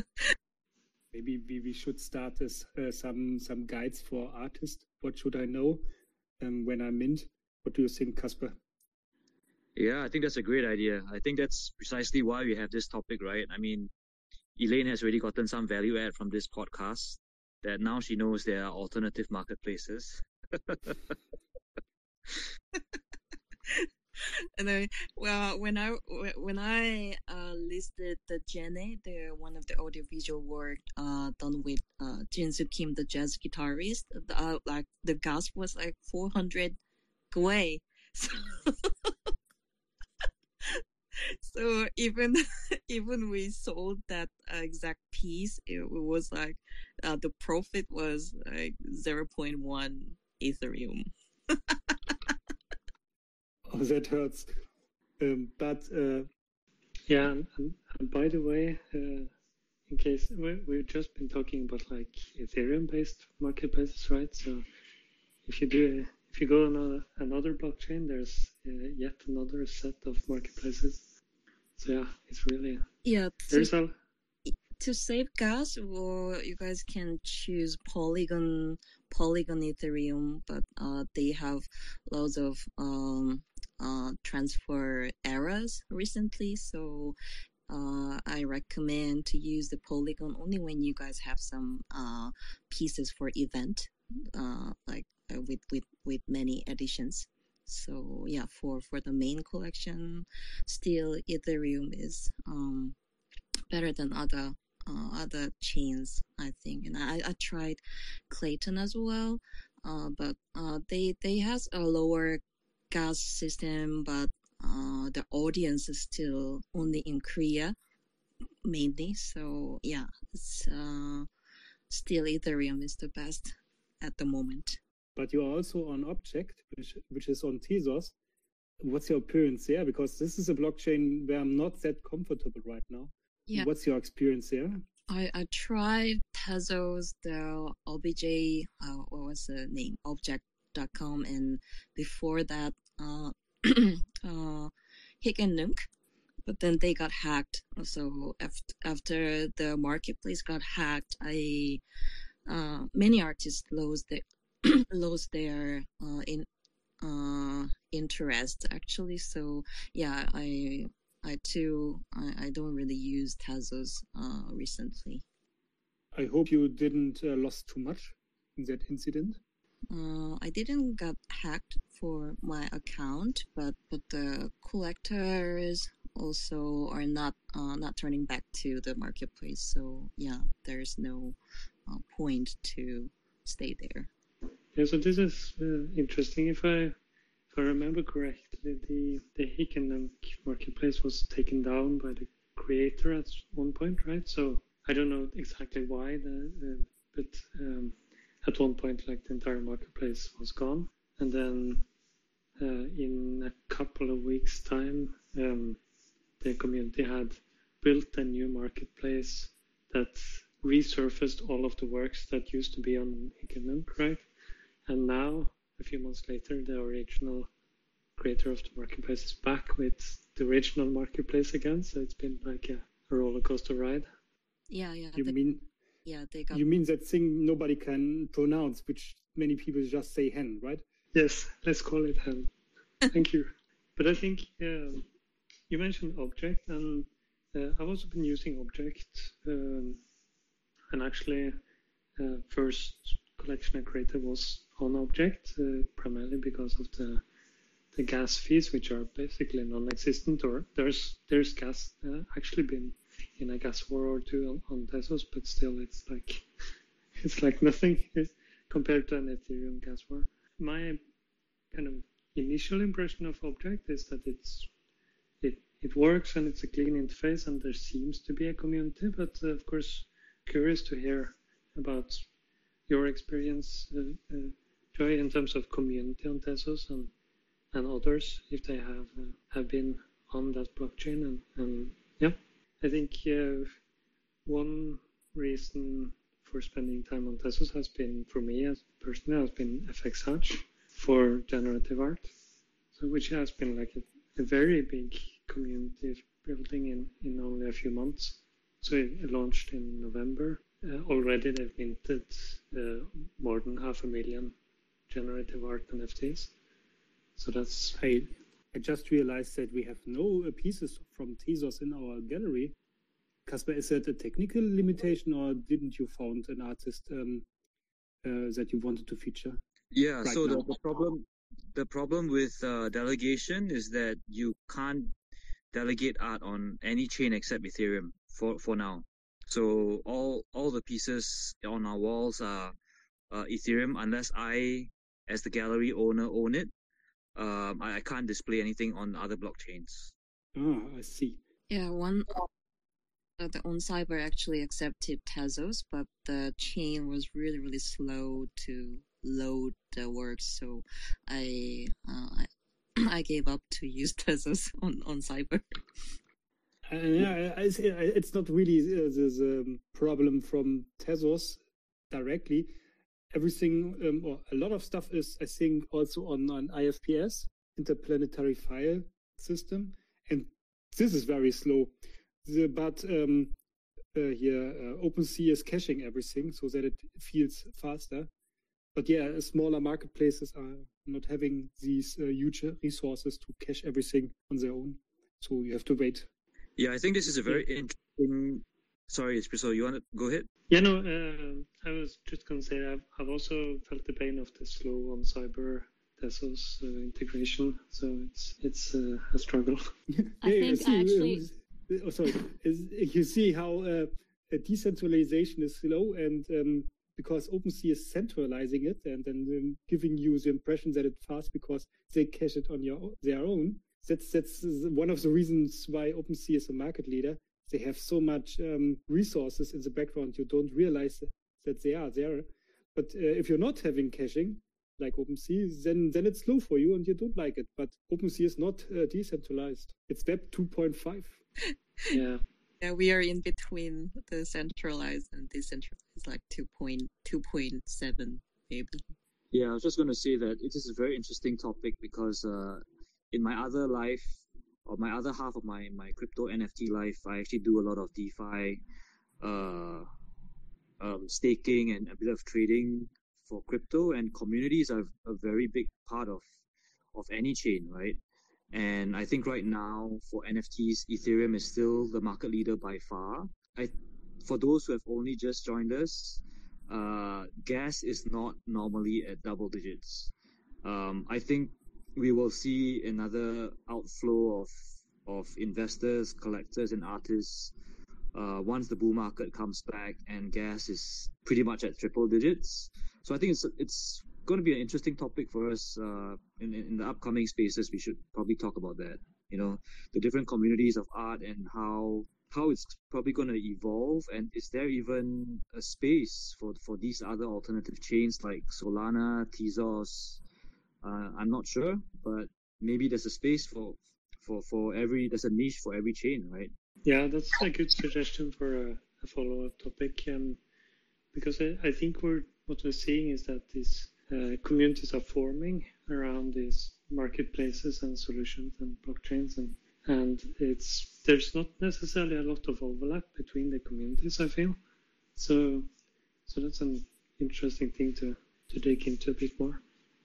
Maybe we, we should start this, uh, some some guides for artists. What should I know um, when I mint? What do you think, Casper? Yeah, I think that's a great idea. I think that's precisely why we have this topic, right? I mean, Elaine has already gotten some value add from this podcast, that now she knows there are alternative marketplaces. And then, well, when I when I uh, listed the Jenny, the one of the audiovisual work uh, done with uh, Jinsu Kim, the jazz guitarist, the, uh, like the gas was like four hundred gwei. So, so even even we sold that uh, exact piece, it, it was like uh, the profit was like zero point one Ethereum. Oh, that hurts. Um, but uh, yeah, and, and, and by the way, uh, in case we, we've just been talking about like Ethereum-based marketplaces, right? So if you do, if you go on a, another blockchain, there's uh, yet another set of marketplaces. So yeah, it's really yeah. There's a to save gas, well, you guys can choose Polygon, Polygon Ethereum, but uh, they have loads of um, uh, transfer errors recently. So uh, I recommend to use the Polygon only when you guys have some uh, pieces for event, uh, like uh, with with with many additions. So yeah, for for the main collection, still Ethereum is um, better than other. Uh, other chains, I think, and I, I tried Clayton as well, uh, but uh, they they has a lower gas system, but uh, the audience is still only in Korea mainly. So yeah, it's uh, still Ethereum is the best at the moment. But you are also on Object, which which is on Tezos. What's your appearance there? Because this is a blockchain where I'm not that comfortable right now. Yeah. What's your experience there? I, I tried Tezos, the O B J, uh, what was the name? Object dot com, and before that, uh, uh, Hick and Nunk, but then they got hacked. So after, after the marketplace got hacked, I, uh, many artists lost their, lost their, uh, in, uh, interest actually. So yeah, I, I too, I, I don't really use Tezos uh, recently. I hope you didn't uh, lost too much in that incident. Uh, I didn't get hacked for my account, but but the collectors also are not uh, not turning back to the marketplace. So yeah, there's no uh, point to stay there. Yeah, so this is uh, interesting. If I If I remember correctly, the, the Hick and Nunk marketplace was taken down by the creator at one point, right? So I don't know exactly why, the, uh, but um, at one point, like the entire marketplace was gone. And then uh, in a couple of weeks' time, um, the community had built a new marketplace that resurfaced all of the works that used to be on Hick and Nunk, right? And now, a few months later, the original creator of the marketplace is back with the original marketplace again. So it's been like a, a roller coaster ride. Yeah, yeah. You the, mean? Yeah, they got. You mean that thing nobody can pronounce, which many people just say hen, right? Yes, let's call it hen. Thank you. But I think um, you mentioned Object, and uh, I've also been using Object, um, and actually, uh, first collection I created was on Object, uh, primarily because of the the gas fees, which are basically non-existent, or there's there's gas uh, actually been in a gas war or two on, on Tezos, but still it's like it's like nothing compared to an Ethereum gas war. My kind of initial impression of Object is that it's it it works and it's a clean interface and there seems to be a community, but uh, of course curious to hear about your experience, uh, uh, Joy, in terms of community on Tezos and and others, if they have uh, have been on that blockchain. And, and yeah, I think uh, one reason for spending time on Tezos has been, for me as personally, has been F X Hatch for generative art, so which has been like a, a very big community building in, in only a few months. So it, it launched in November. Uh, already they've minted uh, more than half a million generative art N F Ts. So that's... I, I just realized that we have no uh, pieces from Tezos in our gallery. Casper, is that a technical limitation, or didn't you found an artist um, uh, that you wanted to feature? Yeah, right so the, now? the problem the problem with uh, delegation is that you can't delegate art on any chain except Ethereum for, for now. So all all the pieces on our walls are uh, Ethereum, unless I, as the gallery owner, own it. Um, I, I can't display anything on other blockchains. Ah, I see. Yeah, one uh, the OnCyber actually accepted Tezos, but the chain was really, really slow to load the work. So I uh, I, I gave up to use Tezos on OnCyber. Uh, yeah, I, I, it's not really uh, the, the problem from Tezos directly. Everything, um, or a lot of stuff is, I think, also on an I F P S, Interplanetary File System, and this is very slow. The, but um, uh, here, uh, OpenSea is caching everything so that it feels faster. But yeah, smaller marketplaces are not having these uh, huge resources to cache everything on their own. So you have to wait. Yeah, I think this is a very interesting. Sorry, Espresso, you want to go ahead? Yeah, no, uh, I was just going to say I've, I've also felt the pain of the slow OnCyber Tezos uh, integration. So it's it's uh, a struggle. I yeah, think see, actually. Uh, oh, sorry. You see how uh, decentralization is slow, and um, because OpenSea is centralizing it and then um, giving you the impression that it's fast because they cache it on your their own. That's that's one of the reasons why OpenSea is a market leader. They have so much um, resources in the background, you don't realize that they are there. But uh, if you're not having caching, like OpenSea, then then it's slow for you and you don't like it. But OpenSea is not uh, decentralized. It's Web two point five. Yeah. Yeah, we are in between the centralized and decentralized, like two point seven maybe. Yeah, I was just going to say that it is a very interesting topic because uh, in my other life, or my other half of my, my crypto N F T life, I actually do a lot of DeFi, uh, um, staking and a bit of trading for crypto, and communities are a very big part of, of any chain, right? And I think right now for N F Ts, Ethereum is still the market leader by far. I, for those who have only just joined us, uh, gas is not normally at double digits. Um, I think we will see another outflow of of investors, collectors, and artists uh, once the bull market comes back and gas is pretty much at triple digits. So I think it's it's going to be an interesting topic for us uh, in in the upcoming spaces. We should probably talk about that. You know, the different communities of art and how how it's probably going to evolve, and is there even a space for for these other alternative chains like Solana, Tezos? Uh, I'm not sure, but maybe there's a space for, for, for every, there's a niche for every chain, right? Yeah, that's a good suggestion for a, a follow-up topic. Um, because I, I think we're, what we're seeing is that these uh, communities are forming around these marketplaces and solutions and blockchains, and, and it's, there's not necessarily a lot of overlap between the communities, I feel. So, so that's an interesting thing to, to dig into a bit more.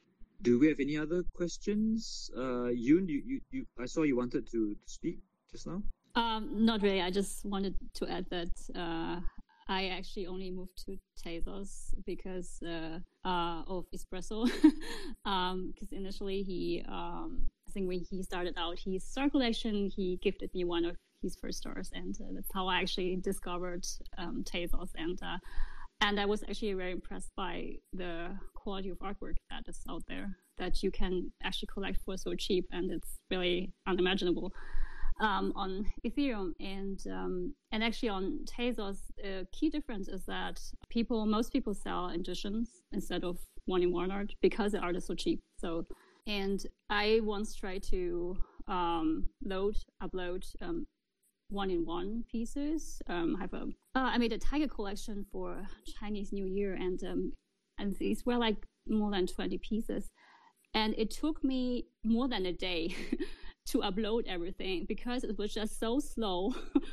Do we have any other questions? Uh, Yoon, you, you, you, I saw you wanted to, to speak just now. Um, not really. I just wanted to add that uh, I actually only moved to Tezos because uh, uh, of Espresso. Because um, initially he, um, I think when he started out his star collection, he gifted me one of his first stars, and uh, that's how I actually discovered um, Tezos. And uh, And I was actually very impressed by the quality of artwork that is out there that you can actually collect for so cheap, and it's really unimaginable um, on Ethereum. And um, and actually on Tezos, the key difference is that people, most people sell editions instead of one-in-one art because the art is so cheap. So, and I once tried to um, load, upload um, one-in-one pieces. Um, I have a, uh, I made a tiger collection for Chinese New Year, and um, and these were like more than twenty pieces, and it took me more than a day to upload everything because it was just so slow,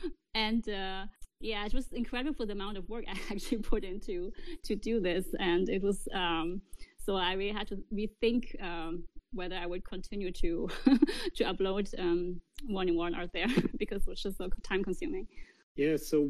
and uh, yeah, it was incredible for the amount of work I actually put into to do this, and it was um, so I really had to rethink um, whether I would continue to to upload um, one-in-one art there because it was just so time-consuming. Yeah, so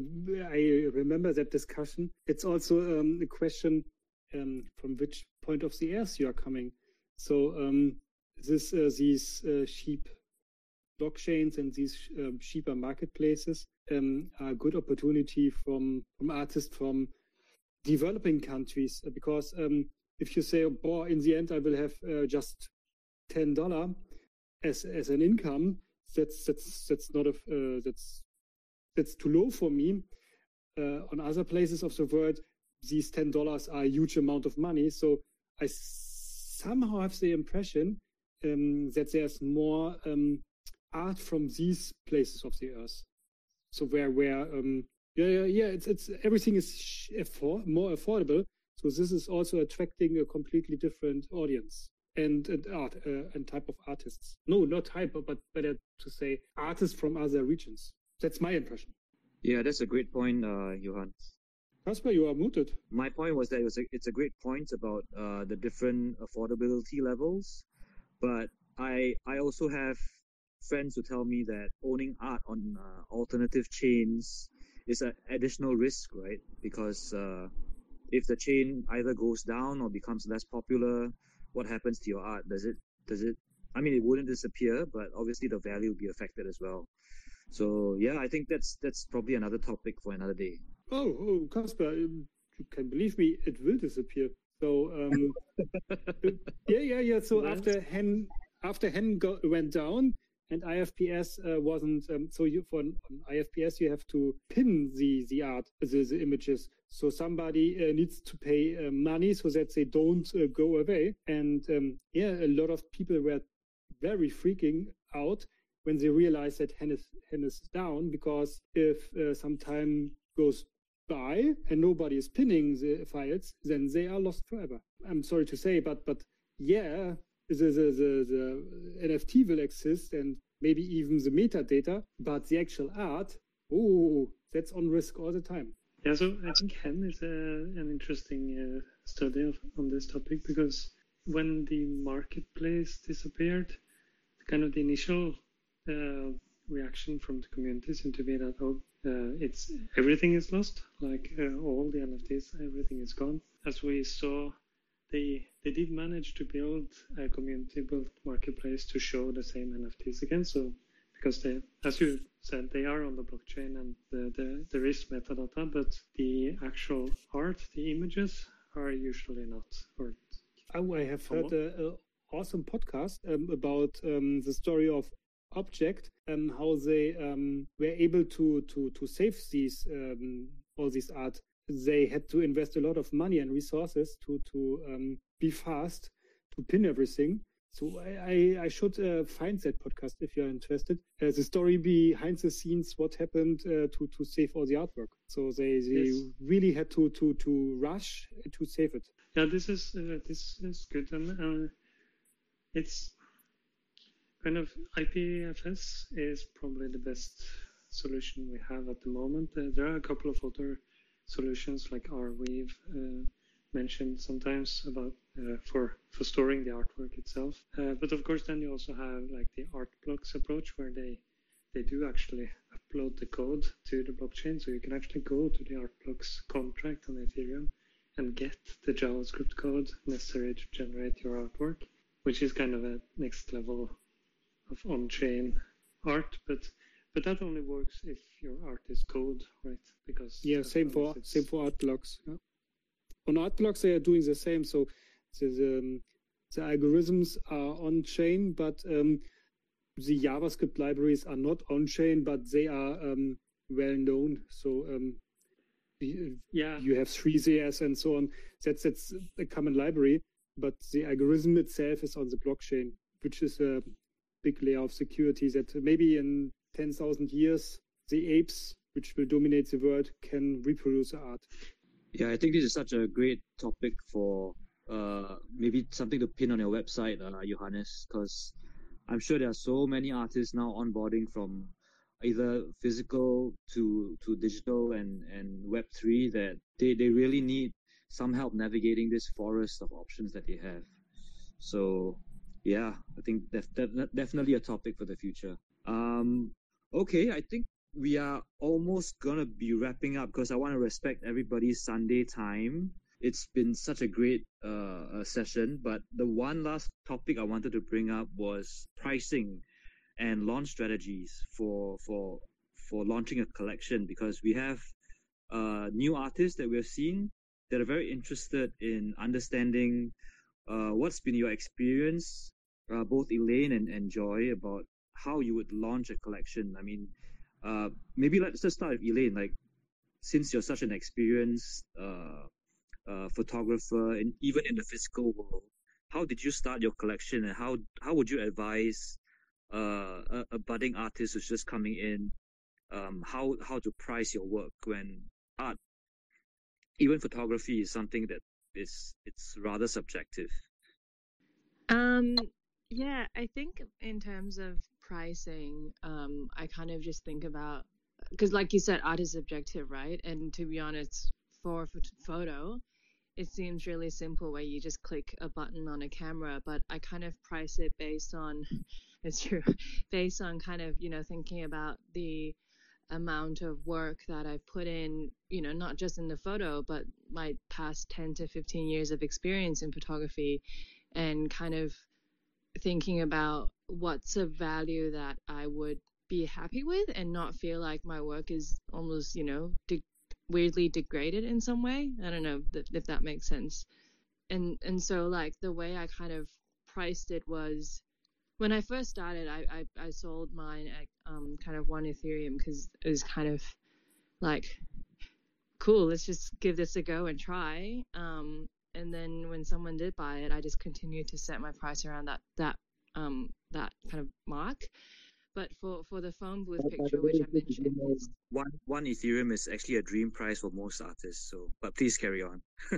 I remember that discussion. It's also um, a question um, from which point of the earth you are coming. So um, this uh, these uh, cheap blockchains and these um, cheaper marketplaces um, are a good opportunity from from artists from developing countries, because um, if you say, "Boy, in the end, I will have uh, just ten dollar as as an income," that's that's that's not a uh, that's that's too low for me. Uh, on other places of the world, these ten dollars are a huge amount of money. So I somehow have the impression um, that there's more um, art from these places of the earth. So where, where, um, yeah, yeah, yeah, it's, it's, everything is affor- more affordable. So this is also attracting a completely different audience and, and art, uh, and type of artists. No, not type, but better to say artists from other regions. That's my impression. Yeah, that's a great point, uh, Johan. Kasper, you are muted. My point was that it was a, it's a great point about uh, the different affordability levels, but I I also have friends who tell me that owning art on uh, alternative chains is an additional risk, right? Because uh, if the chain either goes down or becomes less popular, what happens to your art? Does it does it? I mean, it wouldn't disappear, but obviously the value will be affected as well. So yeah, I think that's that's probably another topic for another day. Oh, oh, Kasper, you can believe me, it will disappear. So um, yeah, yeah, yeah. So after Hen after Hen go, went down and I F P S uh, wasn't, um, so you for on I F P S you have to pin the the art, the, the images. So somebody uh, needs to pay uh, money so that they don't uh, go away. And um, yeah, a lot of people were very freaking out when they realized that Hen is, Hen is down, because if uh, some time goes by and nobody is pinning the files, then they are lost forever. I'm sorry to say, but but yeah, the the, the, the N F T will exist and maybe even the metadata, but the actual art, oh, that's on risk all the time. Yeah, so I think Hen is a, an interesting uh, study of, on this topic, because when the marketplace disappeared, kind of the initial uh, reaction from the community seemed to be that, oh, uh, it's everything is lost, like uh, all the N F Ts, everything is gone. As we saw, they they did manage to build a community-built marketplace to show the same N F Ts again. So because they, as you said, they are on the blockchain and the, the, there is metadata, but the actual art, the images, are usually not. Or oh, I have heard an awesome podcast um, about um, the story of Object and how they um, were able to to to save these um, all this art. They had to invest a lot of money and resources to to um, be fast, to pin everything. So I I, I should uh, find that podcast if you're interested. Uh, the story behind the scenes, what happened uh, to to save all the artwork. So they they yes. really had to to to rush to save it. Yeah, this is uh, this is good, and uh, it's. Kind of I P F S is probably the best solution we have at the moment. Uh, there are a couple of other solutions like Arweave uh, mentioned sometimes about uh, for for storing the artwork itself. Uh, but of course, then you also have like the Artblocks approach, where they they do actually upload the code to the blockchain, so you can actually go to the Artblocks contract on Ethereum and get the JavaScript code necessary to generate your artwork, which is kind of a next level of on-chain art, but but that only works if your art is code, right? Because yeah, same for it's... same for Artblocks. Yeah. On Artblocks they are doing the same. So the the, um, the algorithms are on-chain, but um, the JavaScript libraries are not on-chain, but they are um, well known. So um, yeah, you have three C S and so on. That's that's a common library, but the algorithm itself is on the blockchain, which is a big layer of security that maybe in ten thousand years, the apes, which will dominate the world, can reproduce the art. Yeah, I think this is such a great topic for uh, maybe something to pin on your website, uh, Johannes, because I'm sure there are so many artists now onboarding from either physical to, to digital and, and Web three that they, they really need some help navigating this forest of options that they have. So yeah, I think that's definitely a topic for the future. Um, okay, I think we are almost going to be wrapping up because I want to respect everybody's Sunday time. It's been such a great uh, session, but the one last topic I wanted to bring up was pricing and launch strategies for for for launching a collection, because we have uh, new artists that we've seen that are very interested in understanding uh, what's been your experience, Uh, both Elaine and, and Joy, about how you would launch a collection. I mean, uh, maybe let's just start with Elaine. Like, since you're such an experienced uh, uh, photographer, and even in the physical world, how did you start your collection, and how how would you advise uh, a, a budding artist who's just coming in, um, how how to price your work when art, even photography, is something that is it's rather subjective? Um, yeah, I think in terms of pricing, um, I kind of just think about, because like you said, art is subjective, right? And to be honest, for ph- photo, it seems really simple where you just click a button on a camera, but I kind of price it based on, it's true, based on kind of, you know, thinking about the amount of work that I've put in, you know, not just in the photo, but my past ten to fifteen years of experience in photography, and kind of thinking about what's a value that I would be happy with and not feel like my work is almost, you know, de- weirdly degraded in some way. I don't know th- if that makes sense. And and so like the way I kind of priced it was, when I first started, I I, I sold mine at um kind of one Ethereum, because it was kind of like, cool, let's just give this a go and try. Um, and then when someone did buy it, I just continued to set my price around that that um that kind of mark. But for for the phone booth By the picture, way, which I just to mentioned, know, is one one Ethereum is actually a dream price for most artists. So, but please carry on.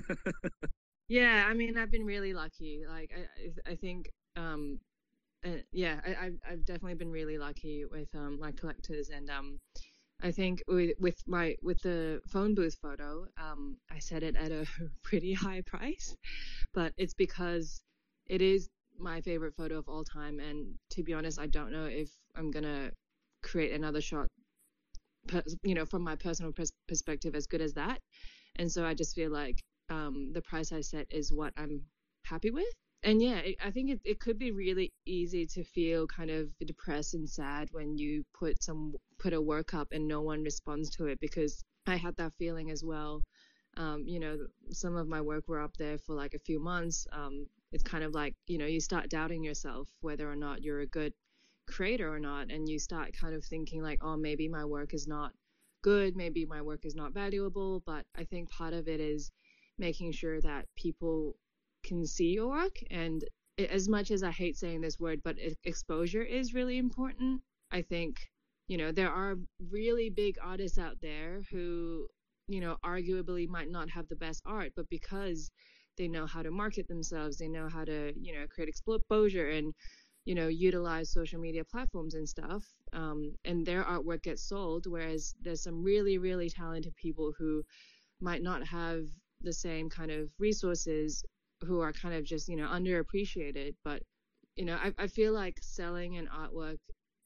yeah, I mean, I've been really lucky. Like I I I think um uh, yeah, I I've I've definitely been really lucky with um my collectors. And um I think with with my with the phone booth photo, um I set it at a pretty high price, but it's because it is my favorite photo of all time. And to be honest, I don't know if I'm gonna create another shot, per, you know, from my personal pers- perspective as good as that. And so I just feel like um, the price I set is what I'm happy with. And yeah, it, I think it, it could be really easy to feel kind of depressed and sad when you put some put a work up and no one responds to it, because I had that feeling as well. Um, you know, some of my work were up there for like a few months. Um, it's kind of like, you know, you start doubting yourself whether or not you're a good creator or not, and you start kind of thinking like, oh, maybe my work is not good, maybe my work is not valuable. But I think part of it is making sure that people can see your work. And as much as I hate saying this word, but exposure is really important. I think, you know, there are really big artists out there who, you know, arguably might not have the best art, but because they know how to market themselves, they know how to, you know, create exposure and, you know, utilize social media platforms and stuff, um, and their artwork gets sold. Whereas there's some really, really talented people who might not have the same kind of resources, who are kind of just, you know, underappreciated. But, you know, I, I feel like selling an artwork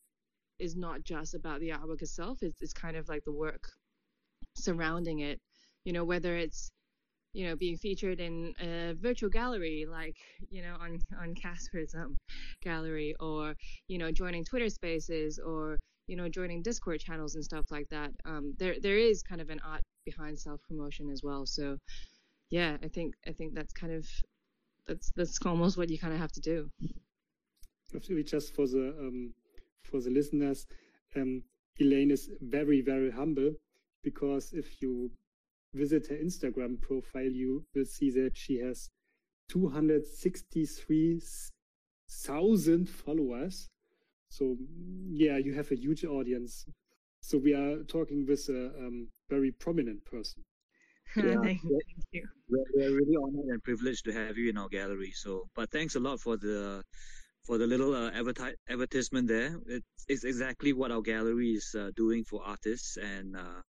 is not just about the artwork itself. It's, it's kind of like the work surrounding it, you know, whether it's, you know, being featured in a virtual gallery, like, you know, on, on Casper's um, gallery, or, you know, joining Twitter spaces, or, you know, joining Discord channels and stuff like that. Um, there, there is kind of an art behind self-promotion as well. So yeah, I think, I think that's kind of, that's, that's almost what you kind of have to do. Actually, just for the, um, for the listeners, um, Elaine is very, very humble, because if you visit her Instagram profile, you will see that she has two hundred sixty-three thousand followers. So yeah, you have a huge audience. So we are talking with a um, very prominent person. Yeah, thank, we're, thank you. we're, we're really honored and privileged to have you in our gallery. So, but thanks a lot for the for the little uh, adverti- advertisement there. It's, it's exactly what our gallery is uh, doing for artists, and uh,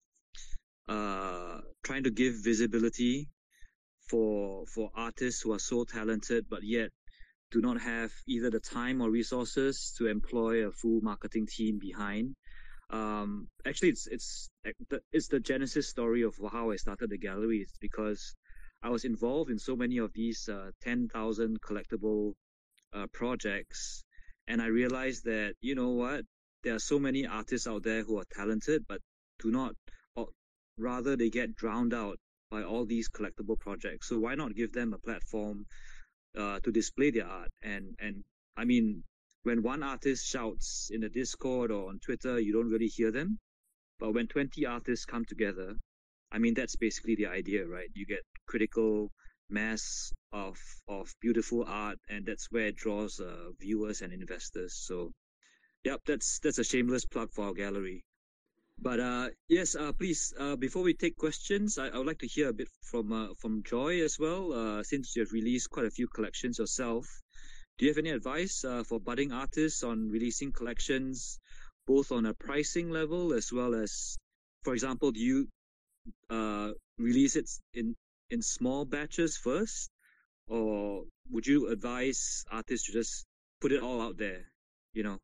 uh, trying to give visibility for for artists who are so talented but yet do not have either the time or resources to employ a full marketing team behind. Um, actually, it's it's it's the genesis story of how I started the gallery. It's because I was involved in so many of these uh, ten thousand collectible uh, projects, and I realized that, you know what, there are so many artists out there who are talented but do not, or rather they get drowned out by all these collectible projects. So why not give them a platform uh, to display their art? And and I mean, when one artist shouts in the Discord or on Twitter, you don't really hear them. But when twenty artists come together, I mean, that's basically the idea, right? You get critical mass of of beautiful art, and that's where it draws uh, viewers and investors. So, yep, that's that's a shameless plug for our gallery. But uh, yes, uh, please, uh, before we take questions, I, I would like to hear a bit from uh, from Joy as well. Uh, since you have released quite a few collections yourself, do you have any advice uh, for budding artists on releasing collections, both on a pricing level as well as, for example, do you uh, release it in in small batches first, or would you advise artists to just put it all out there? You know.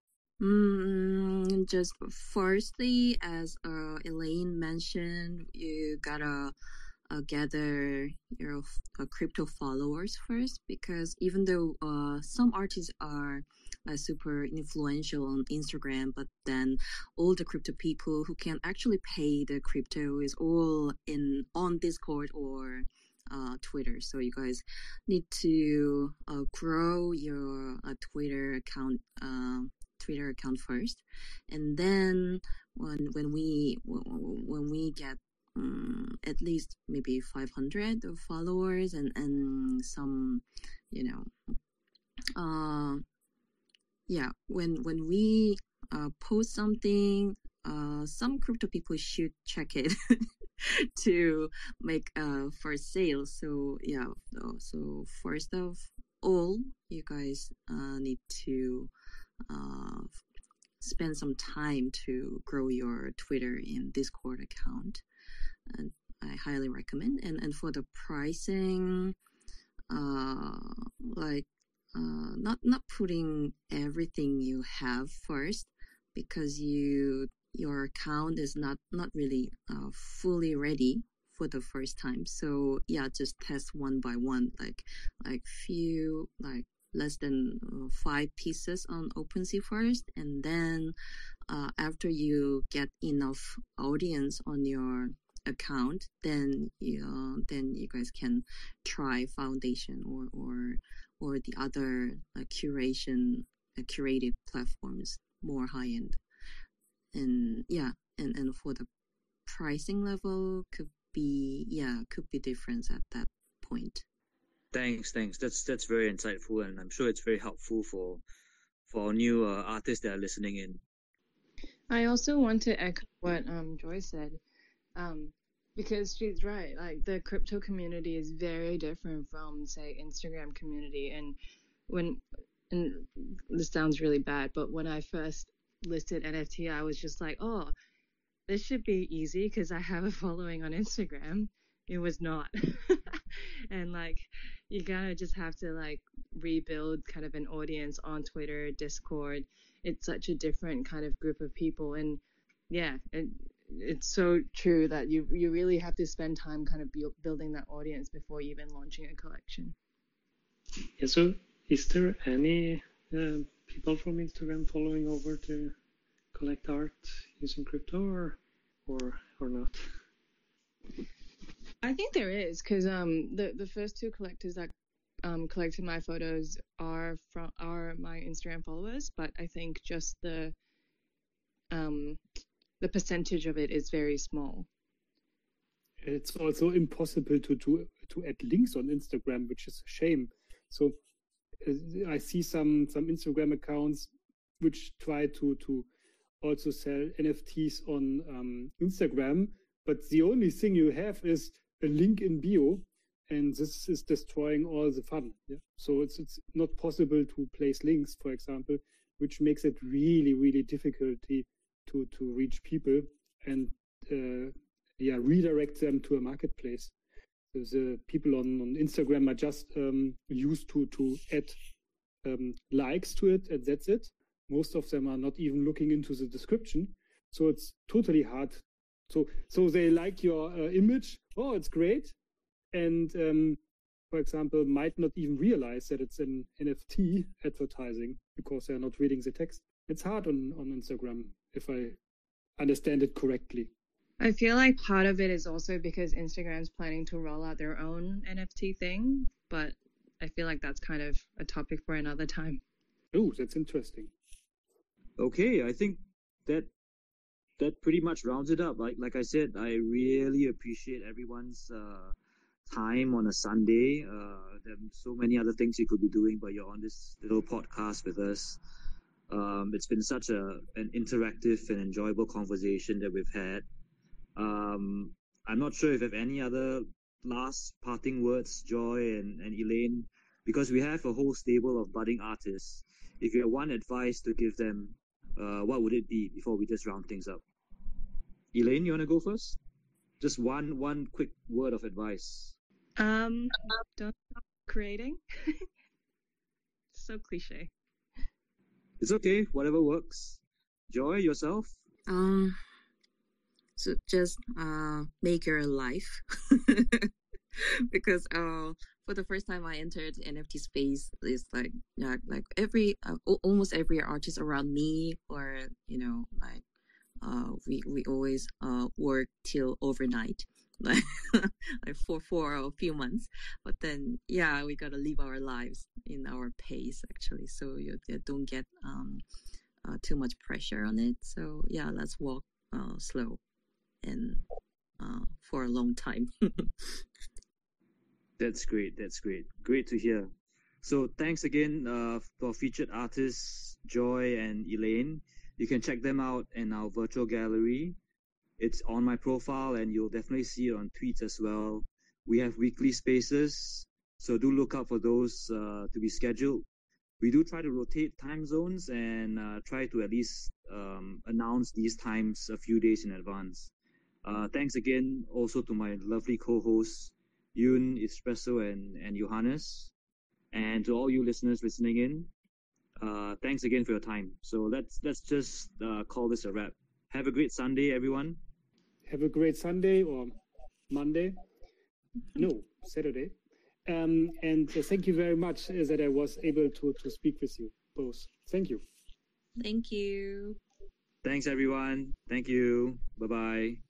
Mm, just firstly, as uh, Elaine mentioned, you gotta uh, gather your uh, crypto followers first, because even though uh, some artists are uh, super influential on Instagram, but then all the crypto people who can actually pay the crypto is all in on Discord or uh, Twitter. So you guys need to uh, grow your uh, Twitter account. Uh, Twitter account first, and then when when we when we get um, at least maybe five hundred of followers and and some, you know, uh yeah, when when we uh, post something, uh some crypto people should check it to make uh first sales. So yeah, so, so first of all, you guys uh need to uh, spend some time to grow your Twitter and Discord account, and I highly recommend. And and for the pricing, uh, like uh, not not putting everything you have first, because you your account is not not really uh, fully ready for the first time. So yeah, just test one by one, like like few like less than uh, five pieces on OpenSea first, and then uh, after you get enough audience on your account, then you uh, then you guys can try Foundation or or or the other uh, curation uh, curated platforms, more high end. And yeah, and and for the pricing level could be yeah could be different at that point. Thanks, thanks. That's that's very insightful, and I'm sure it's very helpful for for new uh, artists that are listening in. I also want to echo what um Joy said, um, because she's right. Like the crypto community is very different from, say, Instagram community. And when, and this sounds really bad, but when I first listed N F T, I was just like, oh, this should be easy because I have a following on Instagram. It was not. And like, you gotta just have to like rebuild kind of an audience on Twitter, Discord. It's such a different kind of group of people. And yeah, it, it's so true that you you really have to spend time kind of bu- building that audience before even launching a collection. Yeah, so is there any uh, people from Instagram following over to collect art using crypto, or or or not? I think there is, because um the the first two collectors that um collected my photos are from are my Instagram followers, but I think just the um the percentage of it is very small. It's also impossible to to to add links on Instagram, which is a shame. So uh, I see some some Instagram accounts which try to to also sell N F Ts on um, Instagram, but the only thing you have is a link in bio, and this is destroying all the fun. Yeah? So it's it's not possible to place links, for example, which makes it really really difficult to to reach people and uh, yeah redirect them to a marketplace. So the people on, on Instagram are just um, used to to add um, likes to it, and that's it. Most of them are not even looking into the description, so it's totally hard. So so they like your uh, image. Oh, it's great, and um, for example, might not even realize that it's an N F T advertising because they're not reading the text. It's hard on, on Instagram, if I understand it correctly. I feel like part of it is also because Instagram's planning to roll out their own N F T thing, but I feel like that's kind of a topic for another time. Oh, that's interesting. Okay, I think that that pretty much rounds it up. Like like I said, I really appreciate everyone's uh, time on a Sunday. Uh, there are so many other things you could be doing, but you're on this little podcast with us. Um, it's been such a an interactive and enjoyable conversation that we've had. Um, I'm not sure if you have any other last parting words, Joy and, and Elaine, because we have a whole stable of budding artists. If you have one advice to give them, uh, what would it be before we just round things up? Elaine, you want to go first? Just one one quick word of advice. Um, don't stop creating. So cliche. It's okay, whatever works. Joy, yourself? Um, so just uh make your life because uh for the first time I entered N F T space, it's like yeah like every uh, al- almost every artist around me, or you know like uh we we always uh work till overnight like like for for a few months, but then yeah we gotta live our lives in our pace actually, so you, you don't get um uh, too much pressure on it. So yeah, let's walk uh slow and uh for a long time. That's great. That's great. Great to hear. So thanks again uh, for featured artists Joy and Elaine. You can check them out in our virtual gallery. It's on my profile, and you'll definitely see it on tweets as well. We have weekly spaces, so do look out for those uh, to be scheduled. We do try to rotate time zones and uh, try to at least um, announce these times a few days in advance. Uh, thanks again also to my lovely co-hosts, Yoon, Espresso, and, and Johannes. And to all you listeners listening in, uh, thanks again for your time. So let's let's just uh, call this a wrap. Have a great Sunday, everyone. Have a great Sunday or Monday. No, Saturday. Um, and uh, thank you very much uh, that I was able to, to speak with you both. Thank you. Thank you. Thanks, everyone. Thank you. Bye-bye.